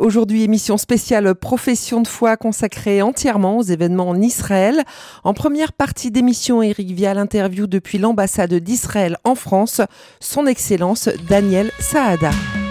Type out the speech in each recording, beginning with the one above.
Aujourd'hui, émission spéciale Profession de foi consacrée entièrement aux événements en Israël. En première partie d'émission, Éric Vial interview depuis l'ambassade d'Israël en France, son Excellence Daniel Saada.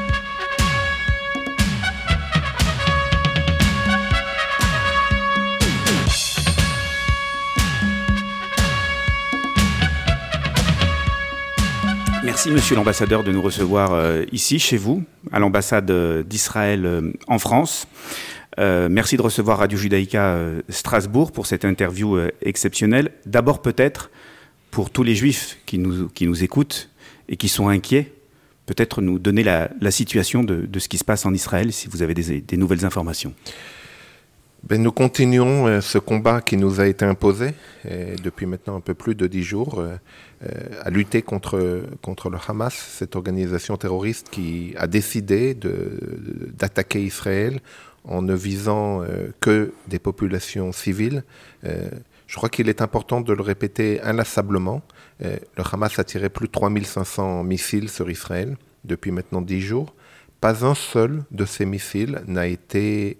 Merci Monsieur l'ambassadeur de nous recevoir ici, chez vous, à l'ambassade d'Israël en France. Merci de recevoir Radio Judaïka Strasbourg pour cette interview exceptionnelle. D'abord peut-être, pour tous les Juifs qui nous écoutent et qui sont inquiets, peut-être nous donner la situation de ce qui se passe en Israël, si vous avez des nouvelles informations. Nous continuons ce combat qui nous a été imposé depuis maintenant un peu plus de 10 jours à lutter contre le Hamas, cette organisation terroriste qui a décidé d'attaquer Israël en ne visant que des populations civiles. Je crois qu'il est important de le répéter inlassablement. Le Hamas a tiré plus de 3500 missiles sur Israël depuis maintenant 10 jours. Pas un seul de ces missiles n'a été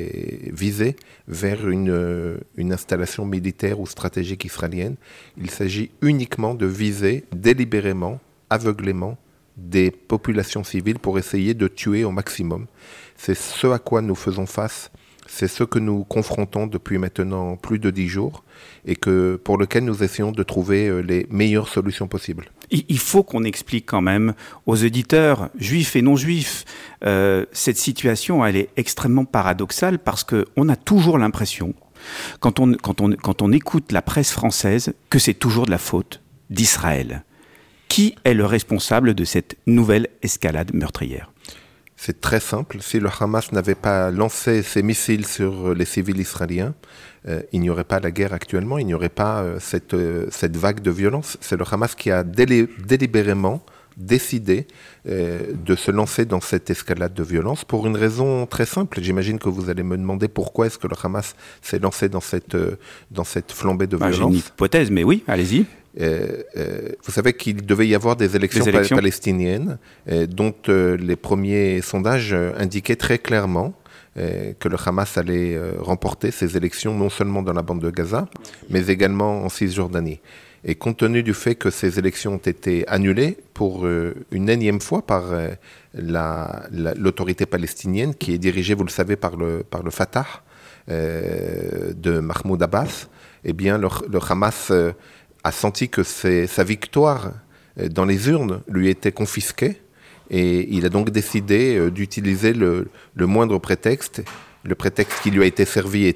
visé vers une installation militaire ou stratégique israélienne. Il s'agit uniquement de viser délibérément, aveuglément, des populations civiles pour essayer de tuer au maximum. C'est ce à quoi nous faisons face. C'est ce que nous confrontons depuis maintenant plus de 10 jours et pour lequel nous essayons de trouver les meilleures solutions possibles. Il faut qu'on explique quand même aux auditeurs, juifs et non-juifs, cette situation, elle est extrêmement paradoxale parce qu'on a toujours l'impression, quand on écoute la presse française, que c'est toujours de la faute d'Israël. Qui est le responsable de cette nouvelle escalade meurtrière ? C'est très simple. Si le Hamas n'avait pas lancé ses missiles sur les civils israéliens, il n'y aurait pas la guerre actuellement, il n'y aurait pas cette vague de violence. C'est le Hamas qui a délibérément décidé de se lancer dans cette escalade de violence pour une raison très simple. J'imagine que vous allez me demander pourquoi est-ce que le Hamas s'est lancé dans cette flambée de violence. J'ai une hypothèse, mais oui, allez-y. Vous savez qu'il devait y avoir des élections palestiniennes dont les premiers sondages indiquaient très clairement que le Hamas allait remporter ces élections non seulement dans la bande de Gaza, mais également en Cisjordanie. Et compte tenu du fait que ces élections ont été annulées pour une énième fois par l'autorité palestinienne, qui est dirigée, vous le savez, par le Fatah de Mahmoud Abbas, eh bien le Hamas a senti que sa victoire dans les urnes lui était confisquée et il a donc décidé d'utiliser le moindre prétexte. Le prétexte qui lui a été servi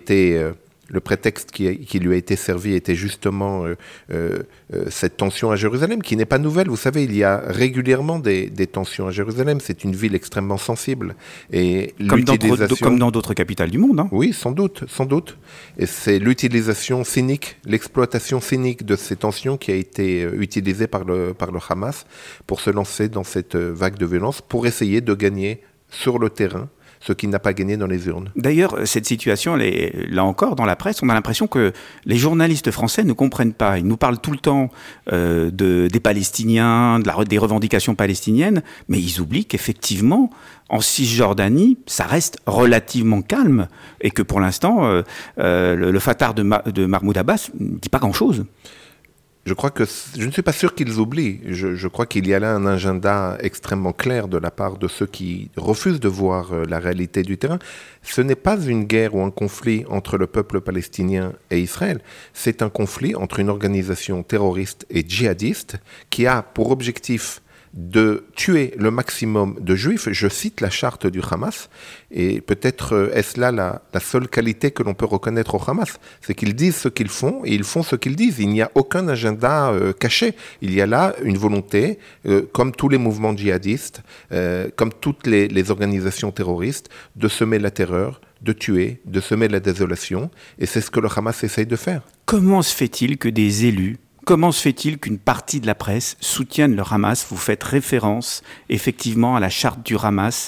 était justement cette tension à Jérusalem, qui n'est pas nouvelle. Vous savez, il y a régulièrement des tensions à Jérusalem. C'est une ville extrêmement sensible. Et comme dans d'autres capitales du monde. Hein. Oui, sans doute. Et c'est l'utilisation cynique, l'exploitation cynique de ces tensions qui a été utilisée par le Hamas pour se lancer dans cette vague de violence, pour essayer de gagner sur le terrain ce qui n'a pas gagné dans les urnes. D'ailleurs, cette situation, là encore, dans la presse, on a l'impression que les journalistes français ne comprennent pas. Ils nous parlent tout le temps des Palestiniens, des revendications palestiniennes, mais ils oublient qu'effectivement, en Cisjordanie, ça reste relativement calme et que pour l'instant, le Fatah de Mahmoud Abbas ne dit pas grand-chose. Je ne suis pas sûr qu'ils oublient. Je crois qu'il y a là un agenda extrêmement clair de la part de ceux qui refusent de voir la réalité du terrain. Ce n'est pas une guerre ou un conflit entre le peuple palestinien et Israël. C'est un conflit entre une organisation terroriste et djihadiste qui a pour objectif de tuer le maximum de juifs. Je cite la charte du Hamas, et peut-être est-ce là la seule qualité que l'on peut reconnaître au Hamas, c'est qu'ils disent ce qu'ils font et ils font ce qu'ils disent. Il n'y a aucun agenda caché. Il y a là une volonté, comme tous les mouvements djihadistes, comme toutes les organisations terroristes, de semer la terreur, de tuer, de semer la désolation, et c'est ce que le Hamas essaye de faire. Comment se fait-il que des élus, comment se fait-il qu'une partie de la presse soutienne le Hamas ? Vous faites référence effectivement à la charte du Hamas.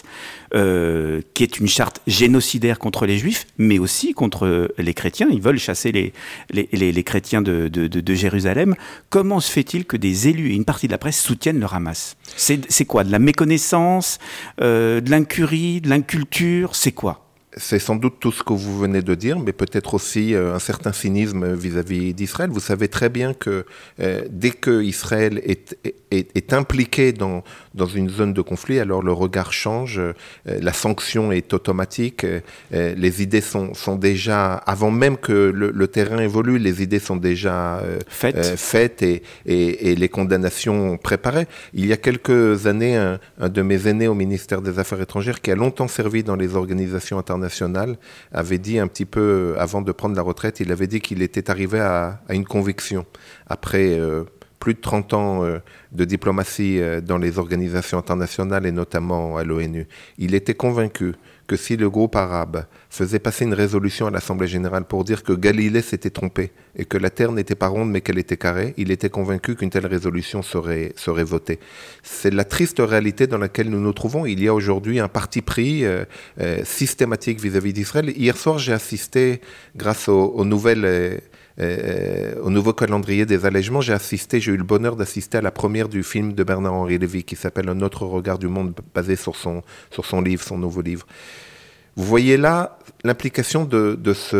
qui est une charte génocidaire contre les Juifs, mais aussi contre les chrétiens. Ils veulent chasser les chrétiens de Jérusalem. Comment se fait-il que des élus et une partie de la presse soutiennent le Hamas ? C'est quoi ? De la méconnaissance, de l'incurie, de l'inculture ? C'est quoi ? C'est sans doute tout ce que vous venez de dire, mais peut-être aussi un certain cynisme vis-à-vis d'Israël. Vous savez très bien que dès que Israël est impliqué dans une zone de conflit, alors le regard change, la sanction est automatique, les idées sont déjà, avant même que le terrain évolue, les idées sont déjà faites et les condamnations préparées. Il y a quelques années, un de mes aînés au ministère des Affaires étrangères, qui a longtemps servi dans les organisations internationales, avait dit un petit peu, avant de prendre la retraite, il avait dit qu'il était arrivé à une conviction. Après plus de 30 ans de diplomatie dans les organisations internationales et notamment à l'ONU, il était convaincu que si le groupe arabe faisait passer une résolution à l'Assemblée générale pour dire que Galilée s'était trompé et que la Terre n'était pas ronde mais qu'elle était carrée, il était convaincu qu'une telle résolution serait votée. C'est la triste réalité dans laquelle nous nous trouvons. Il y a aujourd'hui un parti pris systématique vis-à-vis d'Israël. Hier soir, j'ai assisté, grâce aux nouvelles... au nouveau calendrier des allègements, j'ai eu le bonheur d'assister à la première du film de Bernard-Henri Lévy qui s'appelle Un autre regard du monde, basé sur son livre, son nouveau livre. Vous voyez là l'implication de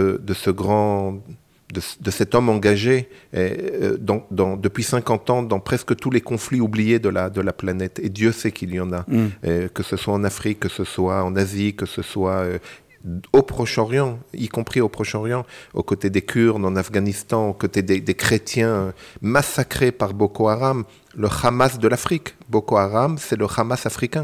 cet homme engagé depuis 50 ans dans presque tous les conflits oubliés de la planète. Et Dieu sait qu'il y en a, que ce soit en Afrique, que ce soit en Asie, que ce soit... au Proche-Orient, y compris au Proche-Orient, aux côtés des Kurdes, en Afghanistan, aux côtés des chrétiens massacrés par Boko Haram, le Hamas de l'Afrique. Boko Haram, c'est le Hamas africain.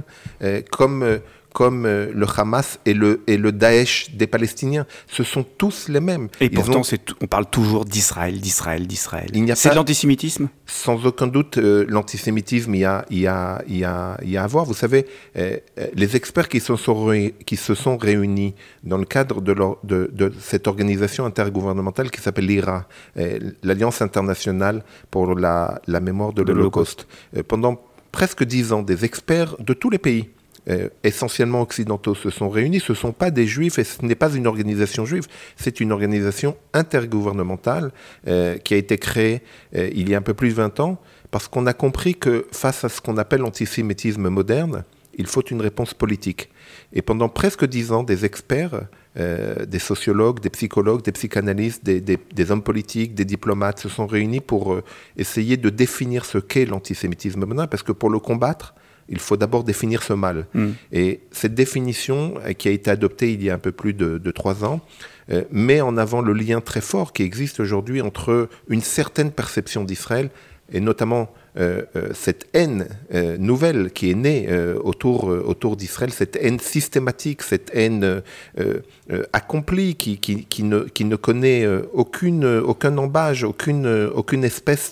Comme le Hamas et le Daesh des Palestiniens. Ce sont tous les mêmes. Et pourtant, on parle toujours d'Israël. C'est de l'antisémitisme ? Sans aucun doute, l'antisémitisme, il y a à voir. Vous savez, les experts qui se sont réunis dans le cadre de cette organisation intergouvernementale qui s'appelle l'IRA, l'Alliance internationale pour la mémoire de l'Holocauste. Pendant presque 10 ans, des experts de tous les pays, essentiellement occidentaux, se sont réunis. Ce ne sont pas des juifs et ce n'est pas une organisation juive, c'est une organisation intergouvernementale qui a été créée il y a un peu plus de 20 ans parce qu'on a compris que face à ce qu'on appelle l'antisémitisme moderne, il faut une réponse politique. Et pendant presque 10 ans, des experts, des sociologues, des psychologues, des psychanalystes, des hommes politiques, des diplomates se sont réunis pour essayer de définir ce qu'est l'antisémitisme moderne, parce que pour le combattre, il faut d'abord définir ce mal. Et cette définition qui a été adoptée il y a un peu plus de 3 ans met en avant le lien très fort qui existe aujourd'hui entre une certaine perception d'Israël et notamment cette haine nouvelle qui est née autour d'Israël, cette haine systématique, cette haine accomplie qui ne connaît aucun embâge, aucune espèce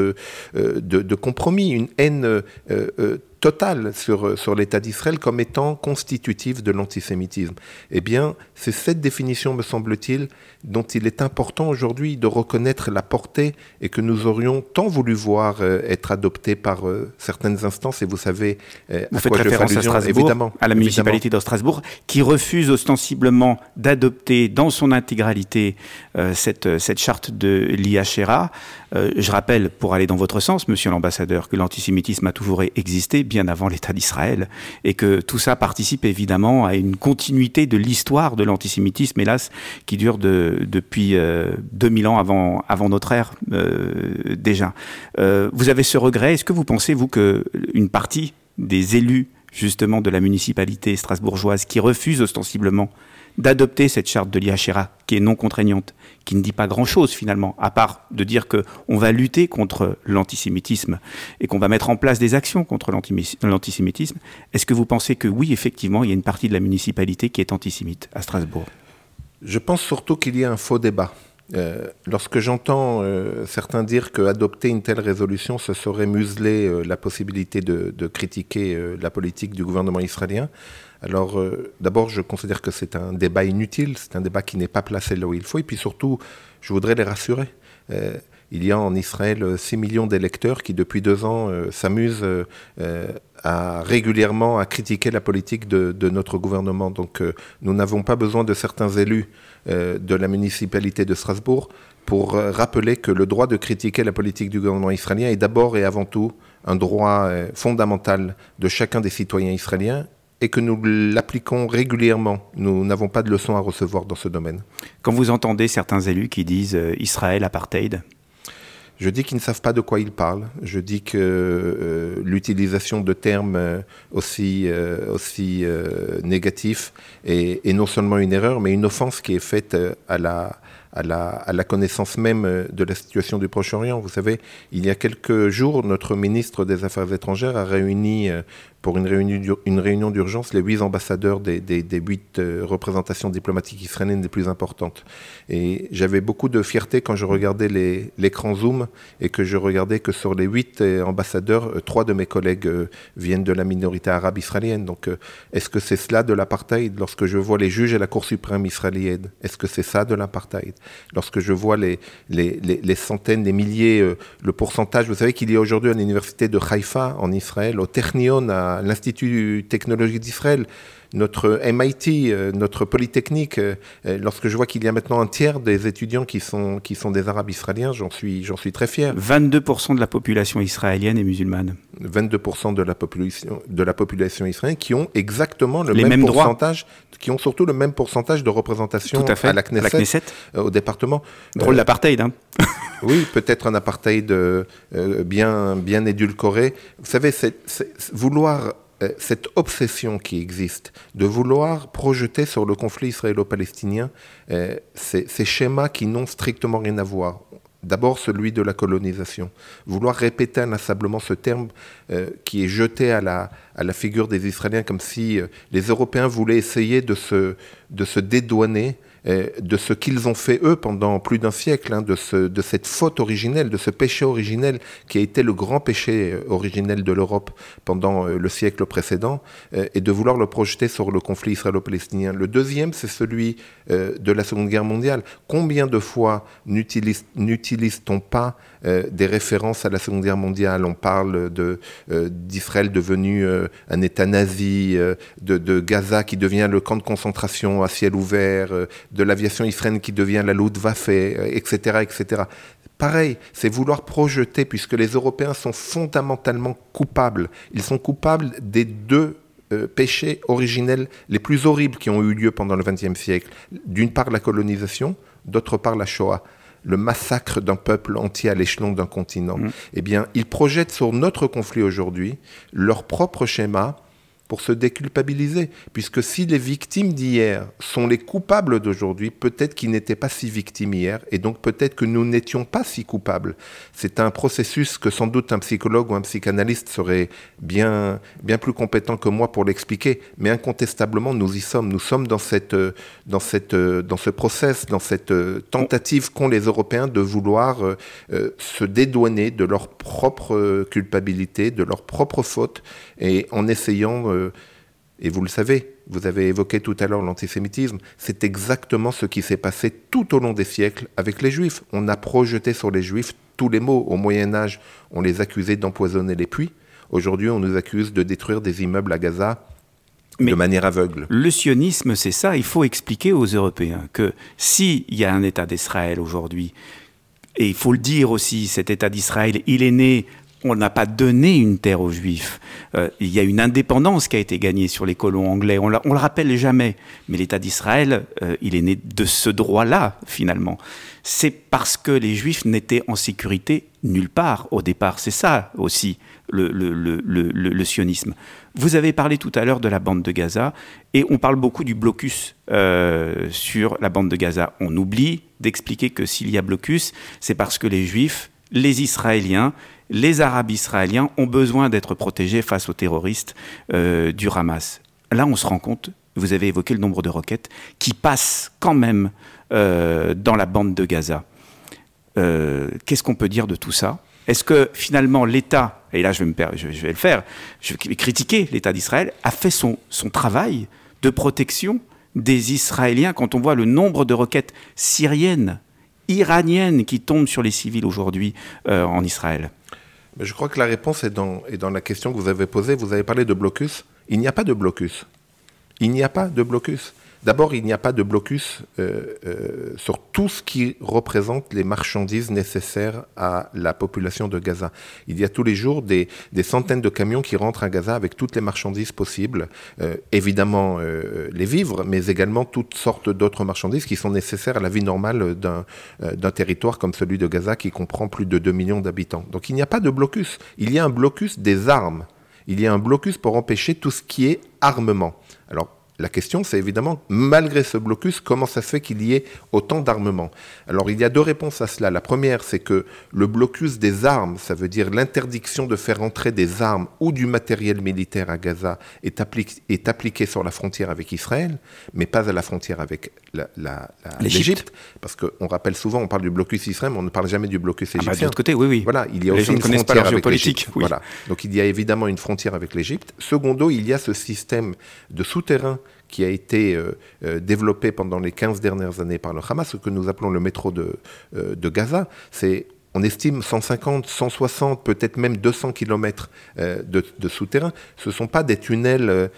de compromis, une haine totale sur l'État d'Israël comme étant constitutif de l'antisémitisme. Eh bien, c'est cette définition, me semble-t-il, dont il est important aujourd'hui de reconnaître la portée et que nous aurions tant voulu voir être adoptée par certaines instances. Et vous savez vous faites référence à Strasbourg, évidemment, à la municipalité de Strasbourg, qui refuse ostensiblement d'adopter dans son intégralité cette charte de l'IHRA. Je rappelle, pour aller dans votre sens, monsieur l'ambassadeur, que l'antisémitisme a toujours existé bien avant l'État d'Israël et que tout ça participe évidemment à une continuité de l'histoire de l'antisémitisme, hélas, qui dure depuis 2000 ans avant notre ère déjà. Vous avez ce regret. Est-ce que vous pensez, vous, qu'une partie des élus justement de la municipalité strasbourgeoise qui refuse ostensiblement d'adopter cette charte de l'IHRA, qui est non contraignante, qui ne dit pas grand-chose finalement, à part de dire qu'on va lutter contre l'antisémitisme et qu'on va mettre en place des actions contre l'antisémitisme, est-ce que vous pensez que oui, effectivement, il y a une partie de la municipalité qui est antisémite à Strasbourg ? Je pense surtout qu'il y a un faux débat. Lorsque j'entends certains dire qu'adopter une telle résolution, ce serait museler la possibilité de critiquer la politique du gouvernement israélien, alors d'abord je considère que c'est un débat inutile, c'est un débat qui n'est pas placé là où il faut, et puis surtout je voudrais les rassurer. il y a en Israël 6 millions d'électeurs qui, depuis 2 ans, s'amusent régulièrement à critiquer la politique de notre gouvernement. Donc nous n'avons pas besoin de certains élus de la municipalité de Strasbourg pour rappeler que le droit de critiquer la politique du gouvernement israélien est d'abord et avant tout un droit fondamental de chacun des citoyens israéliens et que nous l'appliquons régulièrement. Nous n'avons pas de leçons à recevoir dans ce domaine. Quand vous entendez certains élus qui disent Israël apartheid, je dis qu'ils ne savent pas de quoi ils parlent. Je dis que l'utilisation de termes aussi négatifs est non seulement une erreur, mais une offense qui est faite à la connaissance même de la situation du Proche-Orient. Vous savez, il y a quelques jours, notre ministre des Affaires étrangères a réuni pour une réunion d'urgence les 8 ambassadeurs des 8 représentations diplomatiques israéliennes les plus importantes. Et j'avais beaucoup de fierté quand je regardais l'écran Zoom et que je regardais que sur les 8 ambassadeurs, 3 de mes collègues viennent de la minorité arabe israélienne. Donc, est-ce que c'est cela de l'apartheid? Lorsque je vois les juges à la Cour suprême israélienne, est-ce que c'est ça de l'apartheid? Lorsque je vois les centaines, les milliers, le pourcentage, vous savez qu'il y a aujourd'hui à l'université de Haïfa en Israël, au Technion, à l'Institut technologique d'Israël, notre MIT, notre Polytechnique, lorsque je vois qu'il y a maintenant un tiers des étudiants qui sont des Arabes israéliens, j'en suis très fier. 22% de la population israélienne est musulmane. 22% de la population israélienne qui ont exactement le même pourcentage, qui ont surtout le même pourcentage de représentation à la Knesset, au département. Drôle d'apartheid, hein. Oui, peut-être un apartheid bien édulcoré. Vous savez, vouloir cette obsession qui existe de vouloir projeter sur le conflit israélo-palestinien ces schémas qui n'ont strictement rien à voir. D'abord celui de la colonisation. Vouloir répéter inlassablement ce terme qui est jeté à la figure des Israéliens comme si les Européens voulaient essayer de se dédouaner de ce qu'ils ont fait eux pendant plus d'un siècle, de cette faute originelle, de ce péché originel qui a été le grand péché originel de l'Europe pendant le siècle précédent, et de vouloir le projeter sur le conflit israélo-palestinien. Le deuxième, c'est celui de la Seconde Guerre mondiale. Combien de fois n'utilise-t-on pas des références à la Seconde Guerre mondiale? On parle d'Israël devenu un État nazi, de Gaza qui devient le camp de concentration à ciel ouvert, de l'aviation israélienne qui devient la Luftwaffe, etc., etc. Pareil, c'est vouloir projeter, puisque les Européens sont fondamentalement coupables. Ils sont coupables des 2 péchés originels les plus horribles qui ont eu lieu pendant le XXe siècle. D'une part, la colonisation, d'autre part, la Shoah. Le massacre d'un peuple entier à l'échelon d'un continent. Eh bien, ils projettent sur notre conflit aujourd'hui leur propre schéma pour se déculpabiliser. Puisque si les victimes d'hier sont les coupables d'aujourd'hui, peut-être qu'ils n'étaient pas si victimes hier, et donc peut-être que nous n'étions pas si coupables. C'est un processus que sans doute un psychologue ou un psychanalyste serait bien plus compétent que moi pour l'expliquer, mais incontestablement nous y sommes. Nous sommes dans ce process, dans cette tentative qu'ont les Européens de vouloir se dédouaner de leur propre culpabilité, de leur propre faute, et en essayant, et vous le savez, vous avez évoqué tout à l'heure l'antisémitisme, c'est exactement ce qui s'est passé tout au long des siècles avec les Juifs. On a projeté sur les Juifs tous les maux. Au Moyen-Âge, on les accusait d'empoisonner les puits. Aujourd'hui, on nous accuse de détruire des immeubles à Gaza de manière aveugle. Le sionisme, c'est ça. Il faut expliquer aux Européens que s'il y a un État d'Israël aujourd'hui, et il faut le dire aussi, cet État d'Israël, il est né... On n'a pas donné une terre aux Juifs. Il y a une indépendance qui a été gagnée sur les colons anglais. On le rappelle jamais. Mais l'État d'Israël, il est né de ce droit-là, finalement. C'est parce que les Juifs n'étaient en sécurité nulle part au départ. C'est ça aussi, le sionisme. Vous avez parlé tout à l'heure de la bande de Gaza, et on parle beaucoup du blocus sur la bande de Gaza. On oublie d'expliquer que s'il y a blocus, c'est parce que les Juifs, les Israéliens, les Arabes israéliens ont besoin d'être protégés face aux terroristes du Hamas. Là, on se rend compte, vous avez évoqué le nombre de roquettes qui passent quand même dans la bande de Gaza. Qu'est-ce qu'on peut dire de tout ça? Est-ce que finalement l'État, et là je vais le faire, je vais critiquer l'État d'Israël, a fait son travail de protection des Israéliens quand on voit le nombre de roquettes syriennes iranienne qui tombe sur les civils aujourd'hui en Israël? Je crois que la réponse est dans la question que vous avez posée. Vous avez parlé de blocus. Il n'y a pas de blocus. Il n'y a pas de blocus. D'abord, il n'y a pas de blocus sur tout ce qui représente les marchandises nécessaires à la population de Gaza. Il y a tous les jours des centaines de camions qui rentrent à Gaza avec toutes les marchandises possibles. Évidemment, les vivres, mais également toutes sortes d'autres marchandises qui sont nécessaires à la vie normale d'un territoire comme celui de Gaza qui comprend plus de 2 millions d'habitants. Donc il n'y a pas de blocus. Il y a un blocus des armes. Il y a un blocus pour empêcher tout ce qui est armement. Alors, la question, c'est évidemment, malgré ce blocus, comment ça se fait qu'il y ait autant d'armements? Alors, il y a 2 réponses à cela. La première, c'est que le blocus des armes, ça veut dire l'interdiction de faire entrer des armes ou du matériel militaire à Gaza, est appliqué sur la frontière avec Israël, mais pas à la frontière avec l'Égypte. Parce qu'on rappelle souvent, on parle du blocus israélien, mais on ne parle jamais du blocus égyptien. De l'autre côté, oui. Voilà, il y a aussi une frontière avec l'Égypte. Oui. Voilà. Donc, il y a évidemment une frontière avec l'Égypte. Secondo, il y a ce système de souterrain qui a été développé pendant les 15 dernières années par le Hamas, ce que nous appelons le métro de Gaza. On estime 150, 160, peut-être même 200 kilomètres de souterrain. Ce ne sont pas des tunnels...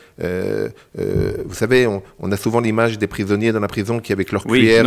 vous savez, on a souvent l'image des prisonniers dans la prison qui, avec leur cuillère...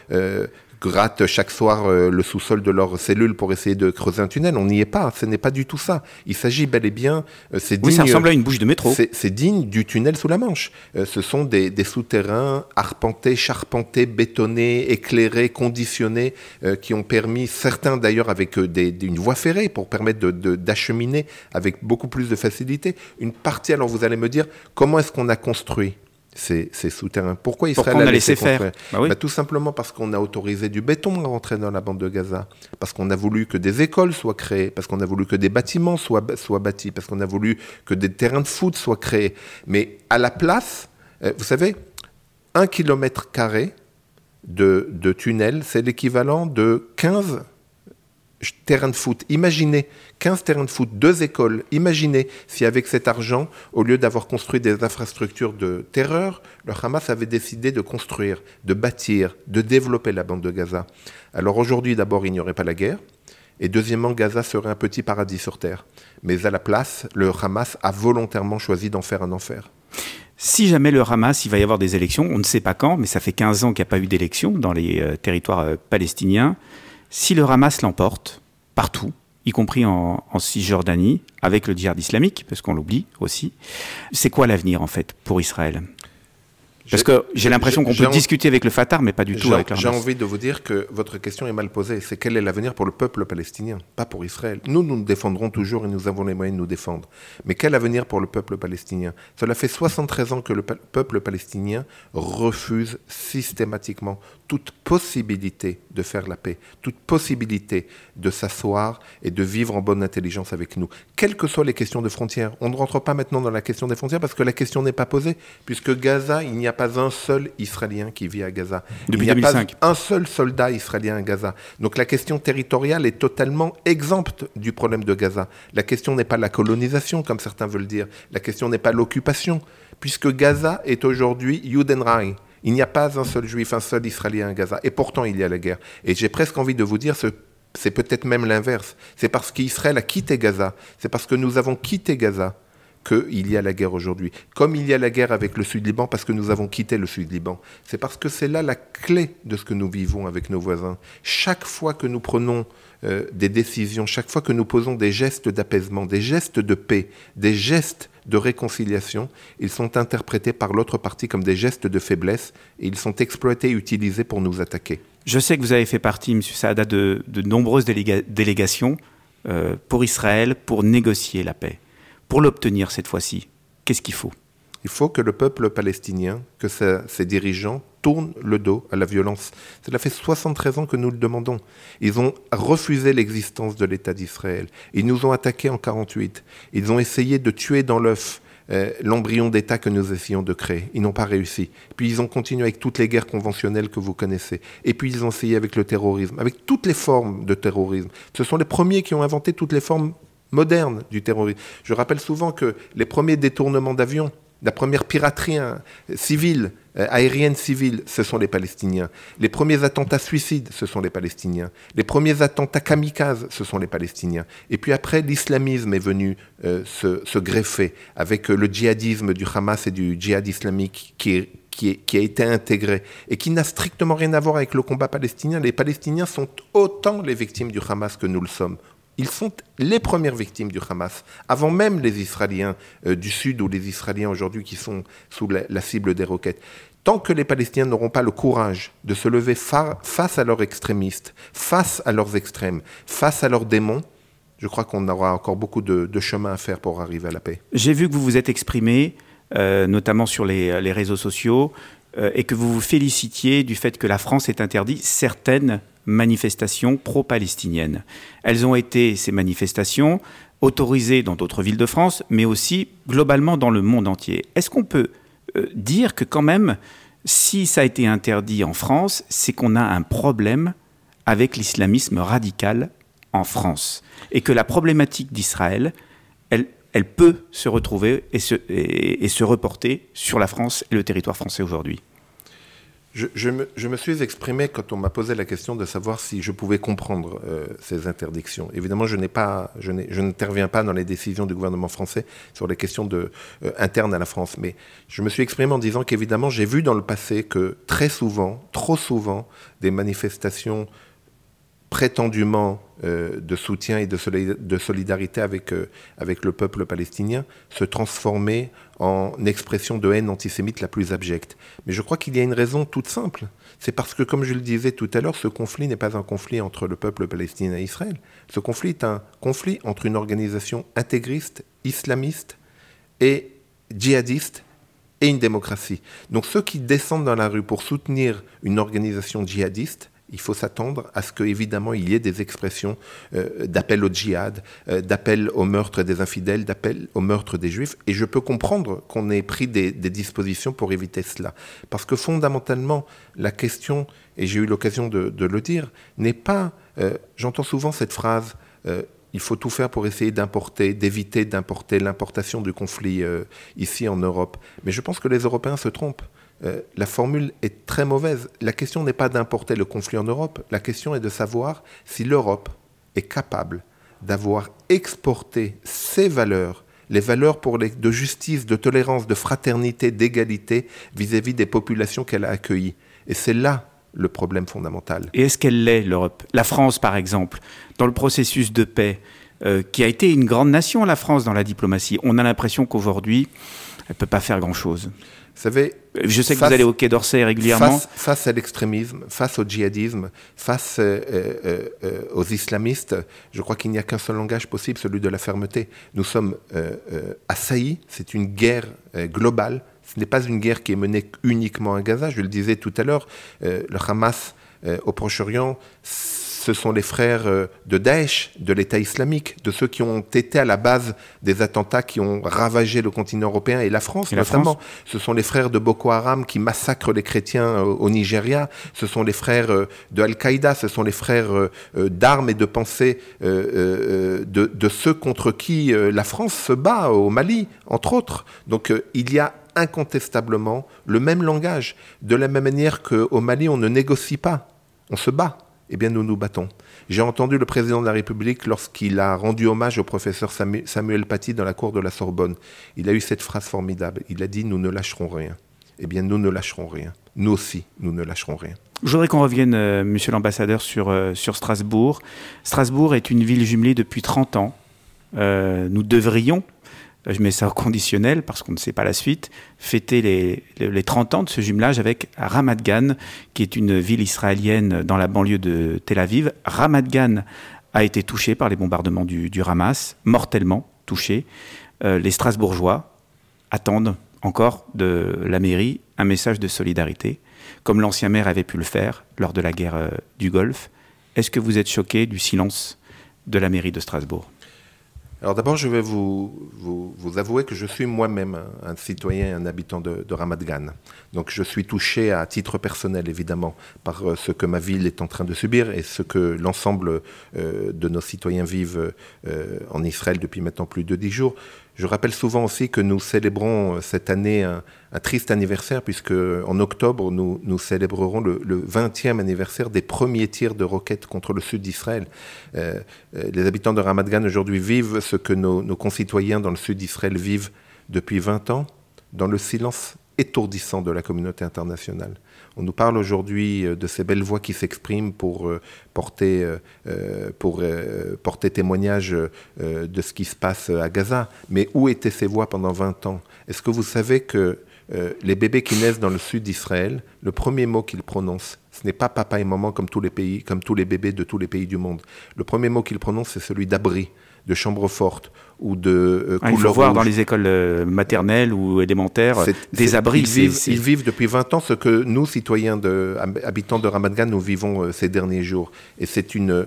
grattent chaque soir le sous-sol de leur cellule pour essayer de creuser un tunnel. On n'y est pas, ce n'est pas du tout ça. Il s'agit bel et bien... ça ressemble à une bouche de métro. C'est digne du tunnel sous la Manche. Ce sont des souterrains arpentés, charpentés, bétonnés, éclairés, conditionnés, qui ont permis, certains d'ailleurs avec une voie ferrée pour permettre d'acheminer avec beaucoup plus de facilité. Une partie, alors vous allez me dire, comment est-ce qu'on a construit ces souterrains? Pourquoi Israël a laissé faire? Tout simplement parce qu'on a autorisé du béton à rentrer dans la bande de Gaza, parce qu'on a voulu que des écoles soient créées, parce qu'on a voulu que des bâtiments soient bâtis, parce qu'on a voulu que des terrains de foot soient créés. Mais à la place, vous savez, 1 kilomètre carré de tunnel, c'est l'équivalent de 15 terrains de foot. Imaginez 15 terrains de foot, 2 écoles. Imaginez si avec cet argent, au lieu d'avoir construit des infrastructures de terreur, le Hamas avait décidé de construire, de bâtir, de développer la bande de Gaza. Alors aujourd'hui, d'abord, il n'y aurait pas la guerre. Et deuxièmement, Gaza serait un petit paradis sur terre. Mais à la place, le Hamas a volontairement choisi d'en faire un enfer. Si jamais le Hamas, il va y avoir des élections, on ne sait pas quand, mais ça fait 15 ans qu'il n'y a pas eu d'élections dans les territoires palestiniens. Si le Hamas l'emporte, partout, y compris en Cisjordanie, avec le djihad islamique, parce qu'on l'oublie aussi, c'est quoi l'avenir en fait pour Israël? Parce que j'ai l'impression qu'on peut discuter avec le Fatah, mais pas du tout avec le Hamas. J'ai envie de vous dire que votre question est mal posée. C'est quel est l'avenir pour le peuple palestinien, pas pour Israël. Nous nous défendrons toujours et nous avons les moyens de nous défendre. Mais quel avenir pour le peuple palestinien? Cela fait 73 ans que le peuple palestinien refuse systématiquement toute possibilité de faire la paix, toute possibilité de s'asseoir et de vivre en bonne intelligence avec nous. Quelles que soient les questions de frontières, on ne rentre pas maintenant dans la question des frontières parce que la question n'est pas posée, puisque Gaza, il n'y a pas un seul Israélien qui vit à Gaza. Depuis il n'y a 2005. pas un seul soldat israélien à Gaza. Donc la question territoriale est totalement exempte du problème de Gaza. La question n'est pas la colonisation, comme certains veulent dire. La question n'est pas l'occupation, puisque Gaza est aujourd'hui Judenreich. Il n'y a pas un seul juif, un seul Israélien à Gaza. Et pourtant, il y a la guerre. Et j'ai presque envie de vous dire, c'est peut-être même l'inverse. C'est parce qu'Israël a quitté Gaza. C'est parce que nous avons quitté Gaza qu'il y a la guerre aujourd'hui. Comme il y a la guerre avec le Sud-Liban parce que nous avons quitté le Sud-Liban. C'est parce que c'est là la clé de ce que nous vivons avec nos voisins. Chaque fois que nous prenons des décisions, chaque fois que nous posons des gestes d'apaisement, des gestes de paix, des gestes de réconciliation, ils sont interprétés par l'autre partie comme des gestes de faiblesse et ils sont exploités et utilisés pour nous attaquer. Je sais que vous avez fait partie, M. Saada, de nombreuses délégations pour Israël pour négocier la paix. Pour l'obtenir cette fois-ci, qu'est-ce qu'il faut? Il faut que le peuple palestinien, que ses dirigeants tournent le dos à la violence. Cela fait 73 ans que nous le demandons. Ils ont refusé l'existence de l'État d'Israël. Ils nous ont attaqués en 1948. Ils ont essayé de tuer dans l'œuf l'embryon d'État que nous essayons de créer. Ils n'ont pas réussi. Puis ils ont continué avec toutes les guerres conventionnelles que vous connaissez. Et puis ils ont essayé avec le terrorisme, avec toutes les formes de terrorisme. Ce sont les premiers qui ont inventé toutes les formes moderne du terrorisme. Je rappelle souvent que les premiers détournements d'avions, la première piraterie civile aériennes civiles, ce sont les Palestiniens. Les premiers attentats suicides, ce sont les Palestiniens. Les premiers attentats kamikazes, ce sont les Palestiniens. Et puis après, l'islamisme est venu se greffer avec le djihadisme du Hamas et du djihad islamique qui a été intégré et qui n'a strictement rien à voir avec le combat palestinien. Les Palestiniens sont autant les victimes du Hamas que nous le sommes. Ils sont les premières victimes du Hamas, avant même les Israéliens du Sud ou les Israéliens aujourd'hui qui sont sous la cible des roquettes. Tant que les Palestiniens n'auront pas le courage de se lever face à leurs extrémistes, face à leurs extrêmes, face à leurs démons, je crois qu'on aura encore beaucoup de chemin à faire pour arriver à la paix. J'ai vu que vous vous êtes exprimé, notamment sur les réseaux sociaux, et que vous vous félicitiez du fait que la France ait interdit certaines manifestations pro-palestiniennes. Elles ont été, ces manifestations, autorisées dans d'autres villes de France, mais aussi globalement dans le monde entier. Est-ce qu'on peut dire que quand même, si ça a été interdit en France, c'est qu'on a un problème avec l'islamisme radical en France, et que la problématique d'Israël, elle peut se retrouver et se reporter sur la France et le territoire français aujourd'hui? Je me suis exprimé quand on m'a posé la question de savoir si je pouvais comprendre ces interdictions. Évidemment, je n'interviens pas dans les décisions du gouvernement français sur les questions internes à la France, mais je me suis exprimé en disant qu'évidemment, j'ai vu dans le passé que très souvent, trop souvent, des manifestations prétendument de soutien et de solidarité avec le peuple palestinien se transformer en expression de haine antisémite la plus abjecte. Mais je crois qu'il y a une raison toute simple. C'est parce que, comme je le disais tout à l'heure, ce conflit n'est pas un conflit entre le peuple palestinien et Israël. Ce conflit est un conflit entre une organisation intégriste, islamiste et djihadiste et une démocratie. Donc ceux qui descendent dans la rue pour soutenir une organisation djihadiste, il faut s'attendre à ce qu'évidemment il y ait des expressions d'appel au djihad, d'appel au meurtre des infidèles, d'appel au meurtre des juifs. Et je peux comprendre qu'on ait pris des dispositions pour éviter cela. Parce que fondamentalement, la question, et j'ai eu l'occasion de le dire, n'est pas... j'entends souvent cette phrase... il faut tout faire pour essayer d'éviter d'importer l'importation du conflit ici en Europe. Mais je pense que les Européens se trompent. La formule est très mauvaise. La question n'est pas d'importer le conflit en Europe. La question est de savoir si l'Europe est capable d'avoir exporté ses valeurs, les valeurs de justice, de tolérance, de fraternité, d'égalité vis-à-vis des populations qu'elle a accueillies. Et c'est là le problème fondamental. Et est-ce qu'elle l'est, l'Europe ? La France, par exemple, dans le processus de paix, qui a été une grande nation, la France, dans la diplomatie, on a l'impression qu'aujourd'hui, elle ne peut pas faire grand-chose. Vous savez, je sais que vous allez au Quai d'Orsay régulièrement. Face à l'extrémisme, face au djihadisme, face aux islamistes, je crois qu'il n'y a qu'un seul langage possible, celui de la fermeté. Nous sommes assaillis, c'est une guerre globale. Ce n'est pas une guerre qui est menée uniquement à Gaza. Je le disais tout à l'heure, le Hamas au Proche-Orient, ce sont les frères de Daesh, de l'État islamique, de ceux qui ont été à la base des attentats qui ont ravagé le continent européen et la France notamment. Ce sont les frères de Boko Haram qui massacrent les chrétiens au Nigeria. Ce sont les frères de Al-Qaïda. Ce sont les frères d'armes et de pensée de ceux contre qui la France se bat au Mali, entre autres. Donc il y a incontestablement le même langage. De la même manière qu'au Mali, on ne négocie pas, on se bat. Eh bien, nous nous battons. J'ai entendu le président de la République lorsqu'il a rendu hommage au professeur Samuel Paty dans la cour de la Sorbonne. Il a eu cette phrase formidable. Il a dit « Nous ne lâcherons rien ». Eh bien, nous ne lâcherons rien. Nous aussi, nous ne lâcherons rien. Je voudrais qu'on revienne, monsieur l'ambassadeur, sur Strasbourg. Strasbourg est une ville jumelée depuis 30 ans. Nous devrions, je mets ça au conditionnel parce qu'on ne sait pas la suite, fêter les 30 ans de ce jumelage avec Ramat Gan, qui est une ville israélienne dans la banlieue de Tel Aviv. Ramat Gan a été touché par les bombardements du Hamas, mortellement touché. Les Strasbourgeois attendent encore de la mairie un message de solidarité, comme l'ancien maire avait pu le faire lors de la guerre du Golfe. Est-ce que vous êtes choqué du silence de la mairie de Strasbourg ? Alors d'abord, je vais vous avouer que je suis moi-même un citoyen, un habitant de Ramat Gan. Donc je suis touché à titre personnel, évidemment, par ce que ma ville est en train de subir et ce que l'ensemble de nos citoyens vivent en Israël depuis maintenant plus de 10 jours. Je rappelle souvent aussi que nous célébrons cette année un triste anniversaire, puisque en octobre, nous célébrerons le 20e anniversaire des premiers tirs de roquettes contre le sud d'Israël. Les habitants de Ramat Gan aujourd'hui vivent ce que nos concitoyens dans le sud d'Israël vivent depuis 20 ans, dans le silence étourdissant de la communauté internationale. On nous parle aujourd'hui de ces belles voix qui s'expriment pour porter témoignage de ce qui se passe à Gaza. Mais où étaient ces voix pendant 20 ans ? Est-ce que vous savez que les bébés qui naissent dans le sud d'Israël, le premier mot qu'ils prononcent, ce n'est pas papa et maman comme tous les bébés de tous les pays du monde. Le premier mot qu'ils prononcent, c'est celui d'abri, de chambre forte ou de il faut voir dans les écoles maternelles ou élémentaires des abris. Ils vivent depuis 20 ans ce que nous, citoyens habitants de Ramat Gan, nous vivons ces derniers jours. Et c'est une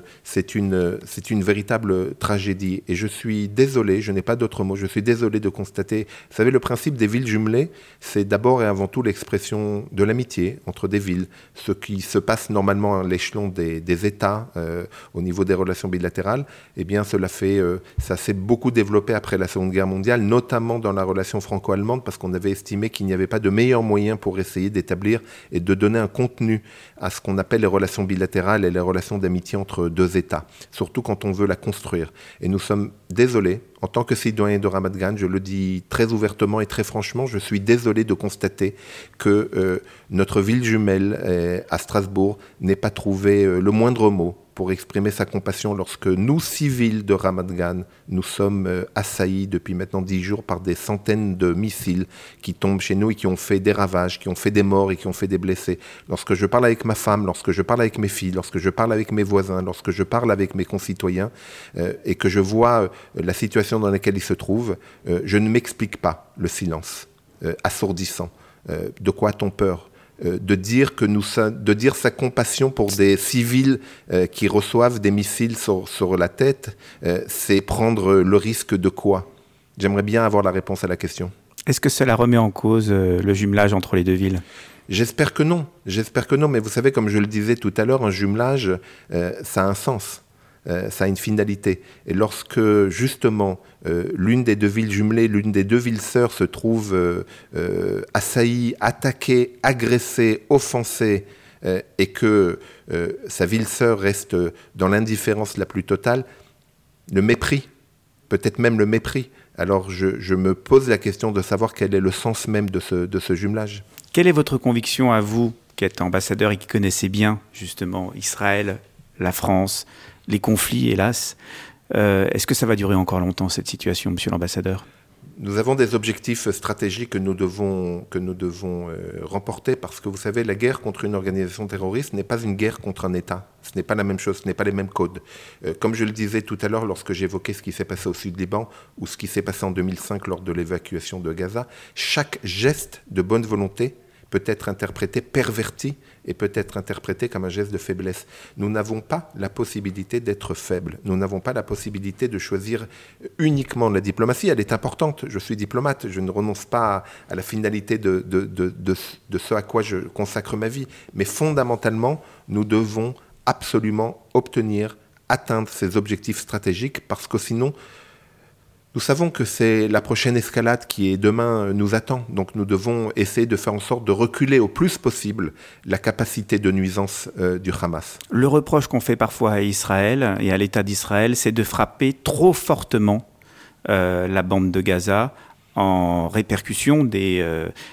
véritable tragédie. Et je suis désolé, je n'ai pas d'autre mot, je suis désolé de constater. Vous savez, le principe des villes jumelées, c'est d'abord et avant tout l'expression de l'amitié entre des villes. Ce qui se passe normalement à l'échelon des États, au niveau des relations bilatérales, eh bien, ça s'est beaucoup développé après la Seconde Guerre mondiale, notamment dans la relation franco-allemande, parce qu'on avait estimé qu'il n'y avait pas de meilleur moyen pour essayer d'établir et de donner un contenu à ce qu'on appelle les relations bilatérales et les relations d'amitié entre deux États, surtout quand on veut la construire. Et nous sommes désolés, en tant que citoyen de Ramat Gan, je le dis très ouvertement et très franchement, je suis désolé de constater que notre ville jumelle à Strasbourg n'ait pas trouvé le moindre mot pour exprimer sa compassion lorsque nous, civils de Ramat Gan, nous sommes assaillis depuis maintenant 10 jours par des centaines de missiles qui tombent chez nous et qui ont fait des ravages, qui ont fait des morts et qui ont fait des blessés. Lorsque je parle avec ma femme, lorsque je parle avec mes filles, lorsque je parle avec mes voisins, lorsque je parle avec mes concitoyens et que je vois la situation dans laquelle ils se trouvent, je ne m'explique pas le silence assourdissant. De quoi a-t-on peur ? De dire sa compassion pour des civils qui reçoivent des missiles sur la tête, c'est prendre le risque de quoi ? J'aimerais bien avoir la réponse à la question. Est-ce que cela remet en cause le jumelage entre les deux villes ? J'espère que non, mais vous savez, comme je le disais tout à l'heure, un jumelage, ça a un sens. Ça a une finalité. Et lorsque, justement, l'une des deux villes jumelées, l'une des deux villes sœurs se trouve assaillie, attaquée, agressée, offensée, et que sa ville sœur reste dans l'indifférence la plus totale, le mépris, peut-être même le mépris. Alors je me pose la question de savoir quel est le sens même de ce jumelage. Quelle est votre conviction à vous, qui êtes ambassadeur et qui connaissez bien, justement, Israël, la France, les conflits, hélas. Est-ce que ça va durer encore longtemps, cette situation, monsieur l'ambassadeur ? Nous avons des objectifs stratégiques que nous devons remporter, parce que vous savez, la guerre contre une organisation terroriste n'est pas une guerre contre un État. Ce n'est pas la même chose, ce n'est pas les mêmes codes. Comme je le disais tout à l'heure lorsque j'évoquais ce qui s'est passé au Sud-Liban ou ce qui s'est passé en 2005 lors de l'évacuation de Gaza, chaque geste de bonne volonté peut être interprété, perverti, et peut être interprété comme un geste de faiblesse. Nous n'avons pas la possibilité d'être faibles. Nous n'avons pas la possibilité de choisir uniquement la diplomatie. Elle est importante. Je suis diplomate. Je ne renonce pas à la finalité de ce à quoi je consacre ma vie. Mais fondamentalement, nous devons absolument atteindre ces objectifs stratégiques, parce que sinon, nous savons que c'est la prochaine escalade qui demain nous attend. Donc nous devons essayer de faire en sorte de reculer au plus possible la capacité de nuisance du Hamas. Le reproche qu'on fait parfois à Israël et à l'État d'Israël, c'est de frapper trop fortement la bande de Gaza en répercussion des